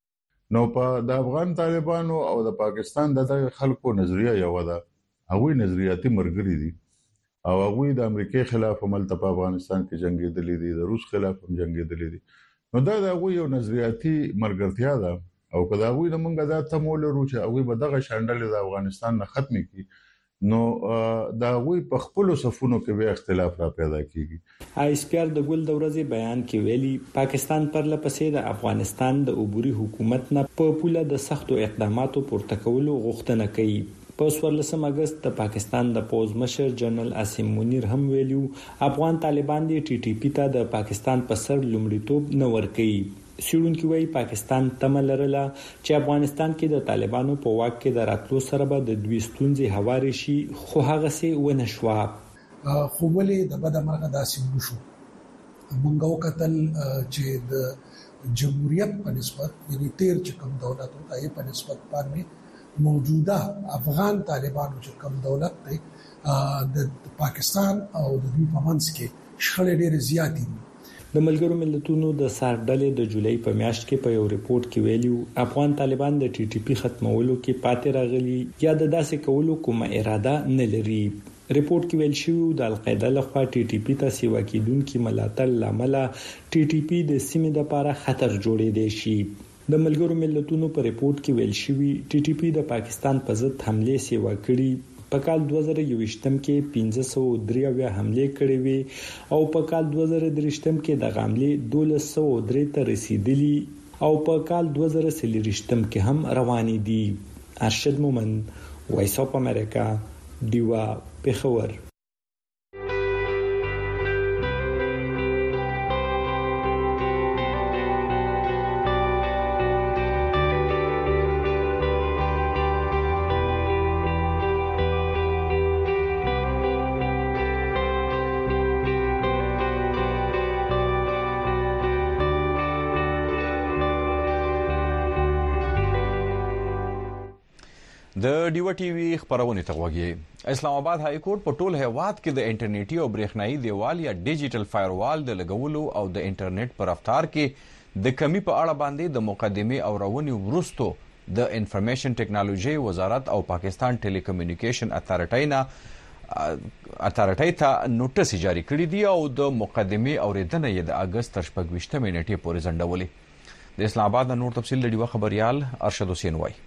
T: و.
J: نو په د افغان طالبانو او د پاکستان د خلکو نظریه یو ده. هغوی نظریاتي مرګري دي او هغوی د امریکای خلاف عمل په افغانستان کې جنگیدلي دي، د روس خلاف هم جنگیدلي دي. نو دا د هغوی یو نظریاتي مرګرتیا ده او که د هغوی د منګه دا تمول ورو چې هغوی به دغه شانډل د افغانستان نه ختم کړي نو د هغوی په خپل صفونو کې به اختلاف را پیدا کیږي.
T: ایس پی آر د ګل د ورځې بیان کې ویلي پاکستان پر لپسې د افغانستان د عبوري حکومت نه په پوله د سختو اقداماتو پورته کولو غوښتنه کوي. په 14 اگست د پاکستان د پوز مشر جنرال عاصم منیر هم ویلو افغان طالبان د ټي ټي پی ته د پاکستان په سر لومړیتوب نه ورکوي. څېړونکي وايي پاکستان تمه لرله چې افغانستان کې د طالبانو په واک کې د راتلو سره به د دوی ستونزې هواري شي خو هغه څه ونه شوه.
V: خو ولې د بدمرغه داسې وشو موږ وکتل چې د جمهوریت په نسبت یعنی تیر چې کوم دولت او یې په نسبت باندې موجوده افغان طالبانو چې کوم دولت دی د پاکستان او د دوی په منځ کې شخړې ډېرې زیاتې دي.
T: د ملګرو ملتونو د سارډلې د جولای په میاشت کې په یو ریپورت کې ویلو افغان طالبان د ټي ټي پی ختمولو کې پاتې راغلي یا د داسې کولو کومه اراده نه لري. ریپورت کې ویل شوی د القاعده لخوا ټي ټي پی ته سیوا کېدونکو ملاتړ لامل ټي ټي پی د سیمې لپاره خطر جوړېدای شي. د ملګرو ملتونو په ریپورت کې ویل شوی ټي ټي پی د پاکستان په ضد حمله سیوا کړي. په کال 2021 کې 1503 حمله کړې وي او په کال 2023 کې د حمله 1203 ته رسیدلی او په کال 2023 کې هم روانې دي. ارشد مومند، وایس اف امریکا، دیوا، پېښور.
L: د ډیو ټي وی خبرونه تغوږی اسلام آباد های کورټ په ټول هیواد کې د انټرنیټي او برېښنایي دیوال یا ډیجیټل فایروال د لګولو او د انټرنیټ پر رفتار کې د کمی په اړه باندې د مقدمه او راونی ورستو د انفارمیشن ټیکنالوژي وزارت او پاکستان ټیلی کمیونیکیشن اتارټی ته نوټس جاری کړی دی او د مقدمه اوریدنه یې د اگست 28 نیټې پورې ځنډولې د اسلام آباد نور تفصیل د ډیو خبريال ارشد حسین وای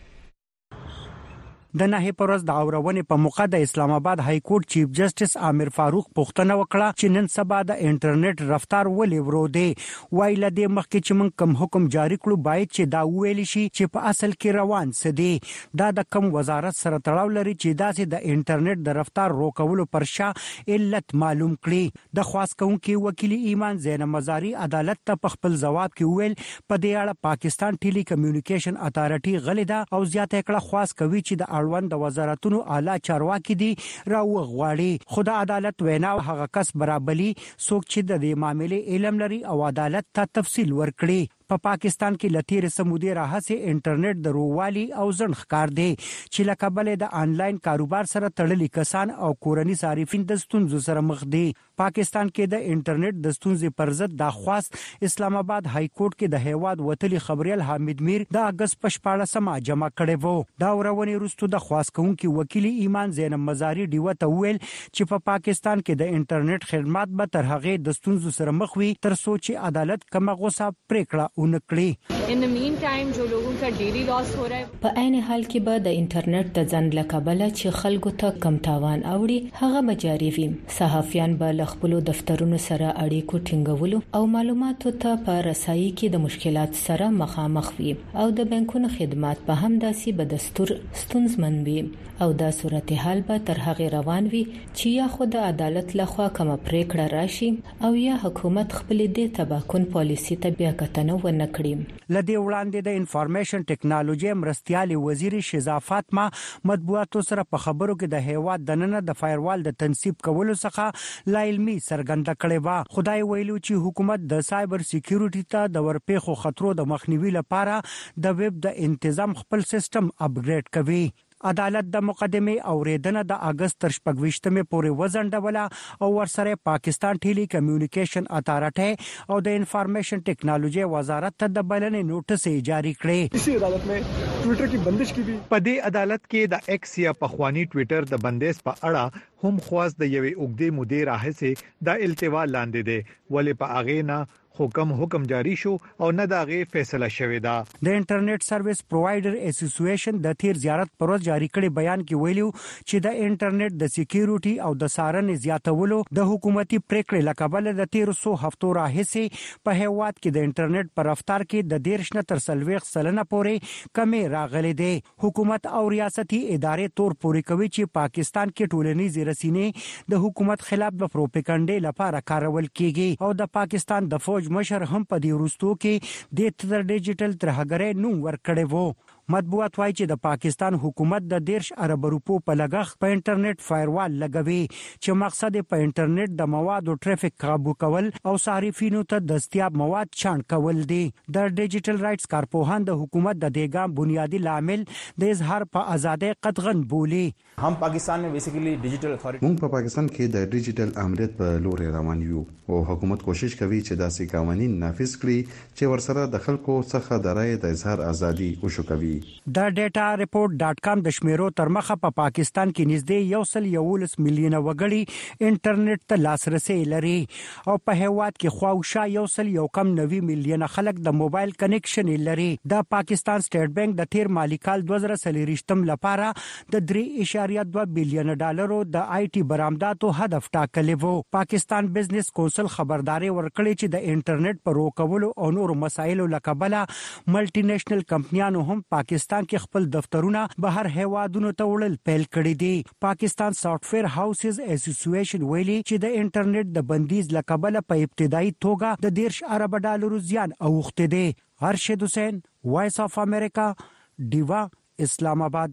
B: د نهي پرز د اورونې په موقع د اسلام آباد های کورټ چیف جسټس عامر فاروق پوښتنه وکړه چې نن سبا د انټرنیټ رفتار ولې ورو دی وای لدې مخکې چې من کوم حکم جاری کړو باید چې دا ویل شي چې په اصل کې روان سدي دا د کوم وزارت سره تړاو لري چې داسې د انټرنیټ د رفتار روکولو پر شا علت معلوم کړي د خاص کوونکی وکیل ایمان زین مزاری عدالت ته په خپل جواب کې ویل په دې اړه پاکستان ټیلی کمیونیکیشن اتارټی غلیدا او زیاته کړه خاص کوي چې د اړوند د وزارتونو اعلی چارواکي دي راوغواړي خو د عدالت وینا هغه کس برابرلی څوک چې د دې معاملې علم لري او عدالت ته تفصیل ورکړي په پاکستان کې لتیر سمودي راهسه انټرنیټ د رووالي او ځن ښکار دی چې لکبل د انلاین کاروبار سره تړلي کسان او کورني صارفین د ستونزو سره مخ دي پاکستان کې د انټرنیټ د ستونزې پر ضد د خواست اسلام آباد های کورټ کې د هیواد وتلي خبريال حامد میر د اگست 14 جمع کړي وو دا ورونی رستو د خواست کوونکی وکیل ایمان زین مزاری ډیو ته ویل چې په پاکستان کې د انټرنیټ خدمات به تر هغه د ستونزو سره مخ وي تر څو چې عدالت کمه غوسه پریکړه
D: In the meantime, जो लोगों का daily loss हो रहा है
W: په عین حال کې به د انټرنیټ د ځند لکبله چې خلکو ته کم تاوان اوړي هغه به جاری وي صحافیان به ل خپل دفترونو سره اړیکو ټینګولو او معلوماتو ته په رسایي کې د مشکلات سره مخامخ وي او د بانکونو خدمات په هم داسي به دستور ستونزمن وي او دا صورتحال به تر هغه روان وي چې یا خود عدالت لخوا کوم پریکړه راشي او یا حکومت خپل د تباکون پالیسی ته بیا کتنه ونکړي
B: لدی وړاندې د انفارمیشن ټیکنالوژي مرستيالي وزیر شیزا فاطمه مطبوعاتو سره په خبرو کې د هیواد دننه د فایروال د تنصیب کولو څخه لا علمي سرګند کړي وا خدای ویلو چې حکومت د سایبر سکیورټي ته د ورپېخو خطرو د مخنیوي لپاره د ویب د تنظیم خپل سیستم اپګریډ کوي عدالت د مقدمه اوریدنه د اگست 28 پورې وزنډوله او ورسره پاکستان ټیلی کمیونیکیشن اتارټی او د انفارمیشن ټیکنالوژي وزارت ته د بلنې نوټس جاری کړي
X: اسی عدالت میں ټوئیټر کی بندش کی بھی په دې عدالت کې د ایکس یا پخوانی ټوئیټر د بندیز په اړه هم خواص د یوې اوګدې مودې راهسه د التوا لاندې دي ولې په اغه نه حکم جاری شو او نه دغه فیصله شوې ده
B: د انټرنیټ سرویس پرووایډر اسوسییشن د تیر زیارت پروژ جاری کړي بیان کې ویلو چې د انټرنیټ د سکیورټي او د سارنې زیاتولو د حکومتي پریکړې لکبل د 1300 هفتو راهسه په هیواد کې د انټرنیټ پر رفتار کې د 13 تر 30 سلنه پورې کمی راغلي دي حکومت او ریاستي ادارې تور پوري کوي چې پاکستان کې ټولنیز رسنۍ د حکومت خلاف د پروپاګاندا لپاره کارول کیږي او د پاکستان د فوج مشر هم په دې وروستو کې د ډیجیټل ترهګرۍ نوم ورکړی وو مطبوعات وايي چې د پاکستان حکومت د 10 ارب روپو په لګښت په انټرنیټ فایروال لګوي چې مقصد په انټرنیټ د مواد او ټریفیک قابو کول او صارفینو ته دستیاب مواد چاڼ کول دي د ډیجیټل رائټس کارپوهان د حکومت د دېګام بنیادی لامل د اظهار په ازادۍ قطغن بولی
Y: هم پاکستان میں بیسیکلی ډیجیټل اتھارټی
Z: موږ په پاکستان کې د ډیجیټل امنیت په لور روان یو او حکومت کوشش کوي چې داسې قوانين نافذ کړي چې ورسره د خلکو څخه د رائے د اظهار ازادي وشوکوي
B: د data.report.com د شمیرو تر مخه په پاکستان کې نږدې 1.1 میلیون وګړي انټرنیټ ته لاسرسي لري او په هیواد کې خواوشا 1.9 میلیون خلک د موبایل کنیکشن لري د پاکستان سټیټ بانک د تیر مالی کال 2023 لپاره د 3.2 بلین ډالرو د آی ټي برآمداتو هدف ټاکلی وو پاکستان بزنس کونسل خبرداري ورکړي چې د انټرنیټ پر روکولو او نور مسایلو لکبله ملټي نېشنل کمپنیانو هم پاکستان کې خپل دفترونه بهر هیوادونو ته وړل پیل کړی دي پاکستان سافټویر هاوسز اسوسییشن ویلي چې د انټرنیټ د بندیز لکبله په ابتدایي توګه د 10 ارب ډالرو زیان اوخته دي ارشد حسین وایس اف امریکا دیوا اسلام آباد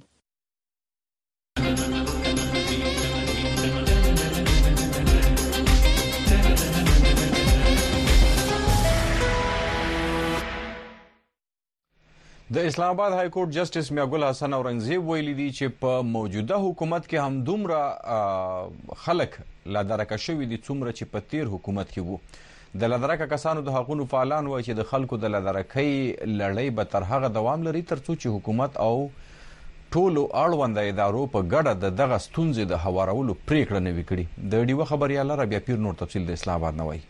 L: د اسلام آباد های کورټ جسټس میاګل حسن اورنګزیب ویلي دي چې په موجوده حکومت کې هم دومره خلک لا درکه شوي دي څومره چې په تیر حکومت کې وو د لادرکه کسانو د حقوقو فعالان وایي چې د خلکو د لادرکۍ لړۍ به تر هغه دوام لري ترڅو چې حکومت او ټولو اړوند ادارو په ګډه دغه ستونزې د هوارولو پریکړه نه وکړي د ډیوه خبريال ربيع پیر نور تفصیل د اسلام آباد نه وایي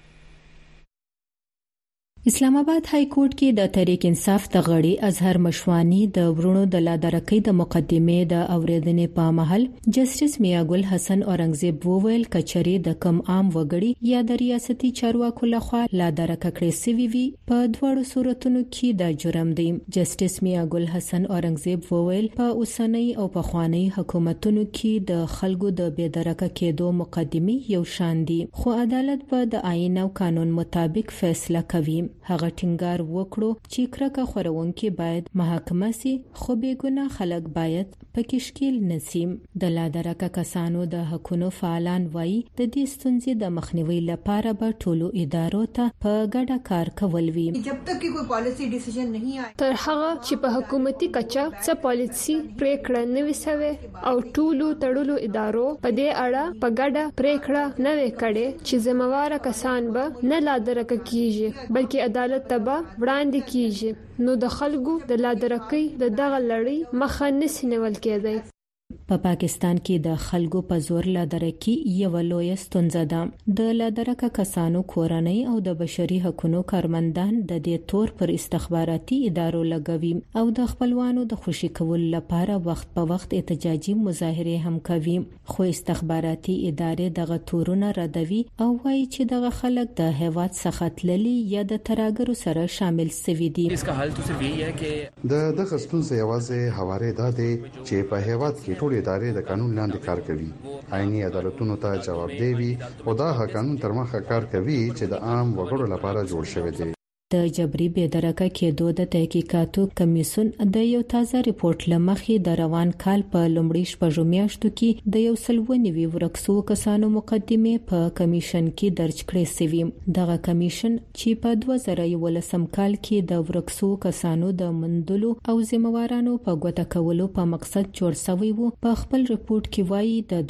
W: اسلام آباد های کورټ کې د تحریک انصاف د غړي اظهر مشوانی د ورونو د لادرکۍ د مقدمې د اوریدنې په محل جسټس میاګل حسن اورنګزیب وویل کچري د کم عام وګړي یا د ریاستي چارواکو لخوا لادرکه کړې سوي وي په دوړو صورتونو کې د جرم دی جسټس میاګل حسن اورنګزیب وویل په اوسنۍ او پخوانی حکومتونو کې د خلکو د بېدرکه کېدو مقدمې یو شان دي خو عدالت به د آئین او قانون مطابق فیصله کوي هغه ټینګار وکړو چې کرکه خورونکي باید محاکمه سي خو بېګناه خلک باید پکې شکیل نسی د لادرکه کسانو د حقوقو فعالان وایي د دې ستونزې د مخنیوي لپاره به ټولو ادارو ته په ګډه کار کول وي
A: جب تک کوئی پالیسی ډیسیژن نه آئے
F: تر هغه چې په حکومتي کچا څه پالیسی پریکړه نه وسوي او ټولو تړلو ادارو په دې اړه په ګډه پریکړه نه وکړي چې ذمہوار کسان به نه لادرکه کیږي بلکې عدالت تبا وړاندې کیږي نو د خلکو د لادرکۍ د دغه لړۍ مخه نشي نیول کېدای
W: په پاکستان کې د خلکو په زور لادرکي یو لوی ستونزه ده د لادرکه کسانو کورنۍ او د بشري حقوقو کارمندان د دې تور پر استخباراتي ادارو لګوي او د خپلوانو د خوشي کولو لپاره وخت په وخت احتجاجي مظاهره هم کوي خو استخباراتي ادارې دغه تورونه ردوي او وایي چې دغه خلک د هیواد څخه تللي یا د تراګرو سره شامل سوي دي
G: اسکا حل تو صرف یہی ہے کہ
Z: دغه ستونزه یوازې حواله ده چې په هیواد کې ټول ادارې د قانون لاندې کار کوي آئینی عدالتونو ته جوابدeh وي او دا قانون تر مخه کار کوي چې د عام وګړو لپاره جوړ شوی دی
W: د جبري بېدرکه کېدو د تحقیقاتو کمیسیون د یو تازه ریپورت لمخې د روان کال په لومړي شپږو میاشتو کې د 190 ورکسو کسانو مقدمه په کمیشن کې درج کړې سوي دغه کمیشن چې په 2011 کال کې د ورکسو کسانو د مندلو او ذمہوارانو په ګوته کولو په مقصد جوړ شوی وو په خپل ریپورت کې وایي د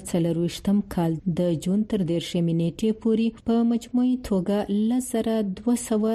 W: 2024 کال د جون تر 10 نیټې پورې په مجموعي توګه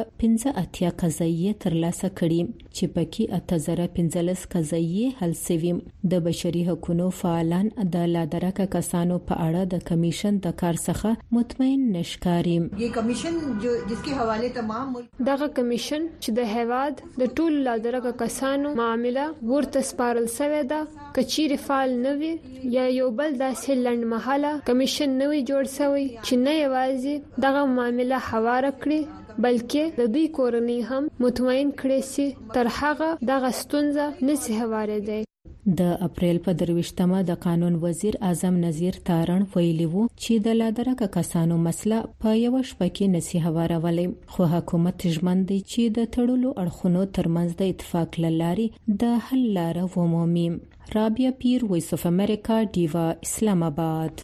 W: 1215 قضایې ترلاسه کړي چې پکې 8015 قضایې حل شوي د بشري حقوقو فعالان د لادرکه کسانو په اړه د کمیشن د کار څخه مطمئن نشکاري
A: یہ کمیشن جو جس کے حوالے تمام
F: دغه کمیشن چې د هیواد د ټول لادرکه کسانو معاملې ورته سپارل شوی ده کچیر فعال نوي یا یو بل داسې لنډ مهاله کمیشن نوي جوړ شوی چې نه یوازې دغه معاملې حواله کړي بلکې د دوی کورنۍ هم مطمئن کړي چې تر هغه دغه ستونزه نشي هواره دی
W: د اپریل په 23مه د قانون وزیر اعظم نذیر تارڼ ویلي وو چې د لادرکه کسانو مسله په یو شپه کې نشي هوارولې خو حکومت ژمن دی چې د تړلو اړخونو ترمنځ د اتفاق لارې د حل لاره ومومي رابعه پیر وایس اف امریکا ډیوا اسلام آباد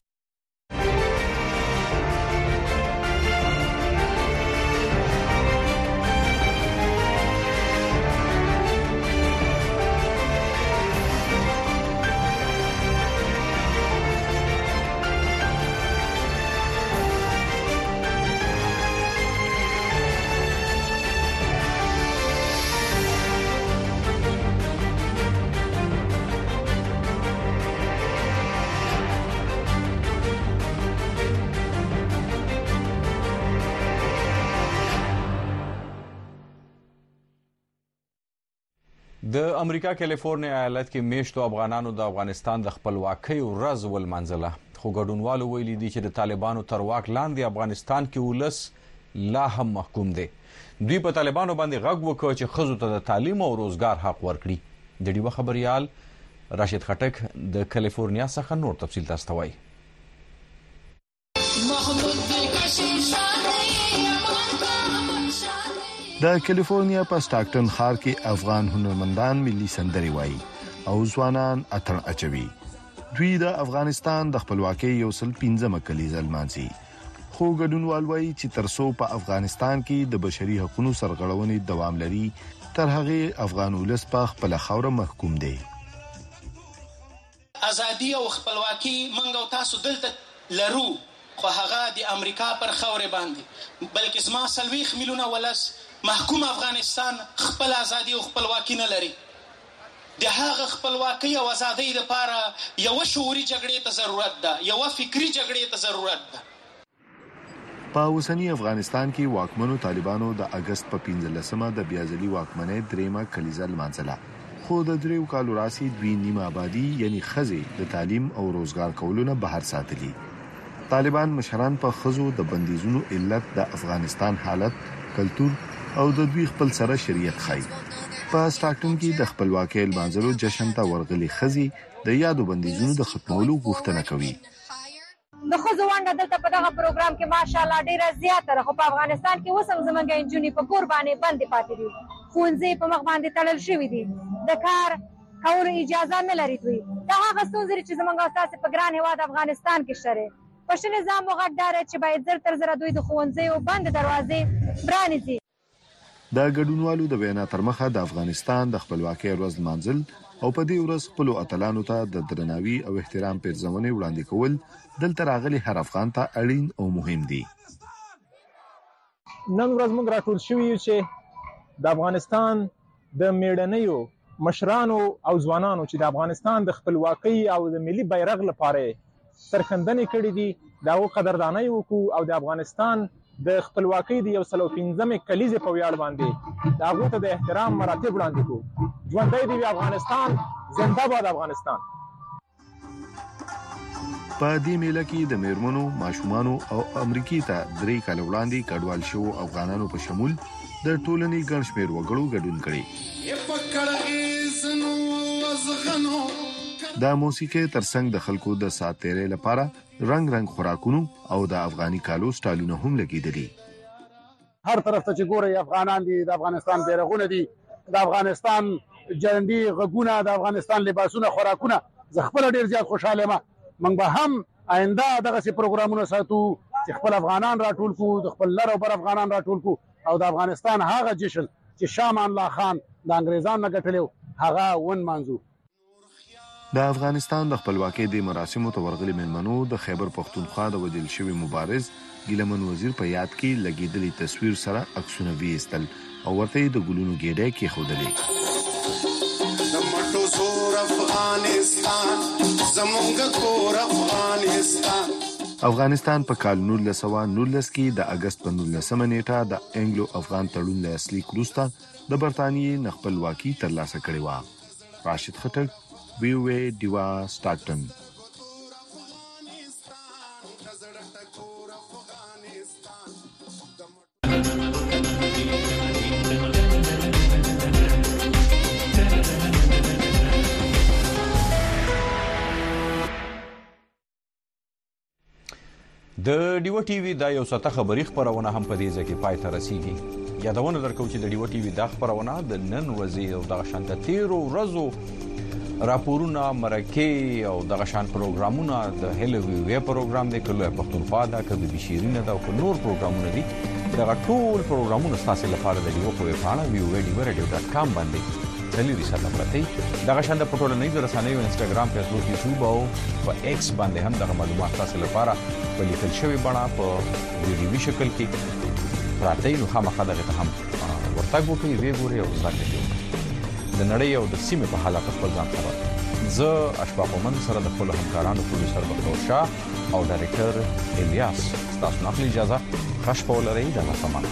L: د امریکا کیلیفورنیا ایالت کې میشتو افغانانو د افغانستان د خپلواکۍ ورځ ولمانځله خو ګډونوالو ویلي دي چې د طالبانو تر واک لاندې افغانستان کې ولس لا هم محکوم دی دوی په طالبانو باندې غږ وکړ چې ښځو ته د تعلیم او روزګار حق ورکړي د ډیوه خبريال راشد خټک د کیلیفورنیا څخه نور تفصیل تاسو ته وایي
H: د کیلیفورنیا په سټاکټن ښار کې افغان هنرمندان ملي سندري وایي او ځوانان اتر اچوي دوی د افغانستان د خپلواکۍ یو سل 15 کلیزه لمانځي خو ګډونوال وایي چې ترڅو په افغانستان کې د بشري حقوقو سرغړونې دوام لري تر هغه افغان ولس په خپل خوره محکوم دی.
C: ازادي او خپلواکي منګ او تاسو دلته لرو، خو هغه د امریکا پر خوره باندې، بلکې زما 40 میلیونه ولس محکوم افغانستان خپل ازادي او خپلواکي نه لري. د هغه خپلواکي او ازادۍ لپاره یو شعوري جګړې ته ضرورت ده، یو فکری جګړې ته ضرورت ده.
H: په اوسنی افغانستان کې واکمنو طالبانو د اگست په 15مه د بیازلي واکمنۍ دریمه کلیزه لمانځله، خو د 3 کالو راسي دوی نیمه آبادی یعنی خزې د تعلیم او روزګار کولونه بهر ساتلي. طالبان مشران په خزو د بندیزونو علت د افغانستان حالت، کلتور او د دوی خپل سره شریعت خای. په سټاکټن کې د خپلواکۍ لمانځلو جشن ته ورغلي خزې د یادو بندیزونو د ختمولو غوښتنه کوي.
E: د خزو ونډه دلته په دغه پروګرام کې ماشاءالله ډیره زیاته ده، خو په افغانستان کې اوس هم زموږ انجونې په کور باندې بندې پاتې دي، ښوونځي په مخ باندې تړل شوي دي، د کار کولو اجازه نه لري دوی. دا هغه ستونزې چې زموږ او ستاسې په ګران هېواد افغانستان کې شته. په ښه نظام مو غږ دا دی چې باید زر تر زره دوی د ښوونځیو بندې دروازې پرانیزي.
H: د ګډونوالو د بیان تر مخه د افغانستان د خپلواکۍ ورځ لمانځل او په دې ورځ خپل اتلانو ته د درناوي او احترام پیرزونې وړاندې کول دلته راغلي هر افغان ته اړین او مهم دي.
Y: نن ورځ موږ راټول شوي یو چې د افغانستان د میړنیو مشرانو او ځوانانو چې د افغانستان د خپلواکۍ او د ملي بیرغ لپاره سرښندنې کړې دي، د هغو قدردانۍ وکړو او د افغانستان د خپلواکۍ د 115 کلیزې په ویاړ باندې د هغو ته د احترام مراتب وړاندې کړو. ژوندی دې وي افغانستان، زنده باد افغانستان.
H: په دې میله کې د میرمنو، ماشومانو او امریکای ته 3 کال وړاندې کډوال شو افغانانو په شمول د ټولنې ګڼ شمېر وګړو ګډون کړي. د موسیقي ترڅنګ د خلکو د ساتېرې لپاره رنگ رنگ خوراکونو او د افغاني کالو سټایلونه هم لګیدلي.
I: هر طرف ته چې ګوري افغانان دي، د افغانستان بیرغونه دي، د افغانستان جنډي غږونه، د افغانستان لباسونه، خوراکونه. زه خپل ډیر زیات خوشاله یم. موږ به هم آینده دغه سي پروګرامونه ساتو چې خپل افغانان راټول کو، د خپل لر او بر افغانان راټول کو او د افغانستان هغه جشن چې شاه امان الله خان د انګریزانو نه ګټلو هغه ونمانځو.
H: د افغانستان د خپلواکۍ د مراسمو ته ورغلي مېلمنو د خیبر پښتونخوا د وژل شوي مبارز ګیلمن وزیر په یاد کې لګیدلي تصویر سره عکسونه ویستل او ورته د ګلونو ګېډۍ کېښودلې. د مټو زور افغانستان زمونږ کور افغانستان. افغانستان په کال 1919 کې د اگست په 19مه نیټه د انګلو افغان تړون له اصلي کړوسته د برتانیې خپلواکي ترلاسه کړې وه. راشد خټک، VOA ډیوا سټاکټن.
L: د ډیوا ټي وي دا یو ساته خبري خبرونه هم په دې ځکه پای ته رسیدي. یادونه درکو چې د ډیوا ټي وي دا خبرونه د نن ورځې او د شانته 13 ورځو راپورونه، مرکې او دغه شان پروګرامونه د هلوی پروګرام د کلو پښتونخوا دا کبي بشیرینه دا او نور پروګرامونه دي. دا ټول پروګرامونه تاسو لپاره د ډیوا په پاڼه www.radio.com باندې دلیری سره پرته دغه شان د پټول نه د رسنیو انستګرام، فیسبوک، یوټیوب او په ایکس باندې هم دغه معلومات تاسو لپاره په لیکل شوی بڼه په ویډیوي شکل کې پراته نو خامخا دغه هم ورتګ وکړئ، وی ګورئ او ځکه چې د نړۍ او د سیمې په حالات خپل ځان خبر. زه اشفاق ومن سره د خپل همکارانو پروډوسر بختور شاه او ډایرکټر الیاس تاسو نه اجازه خوش په ولرئ د سامان.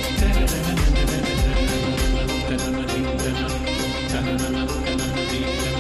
K: Thank you.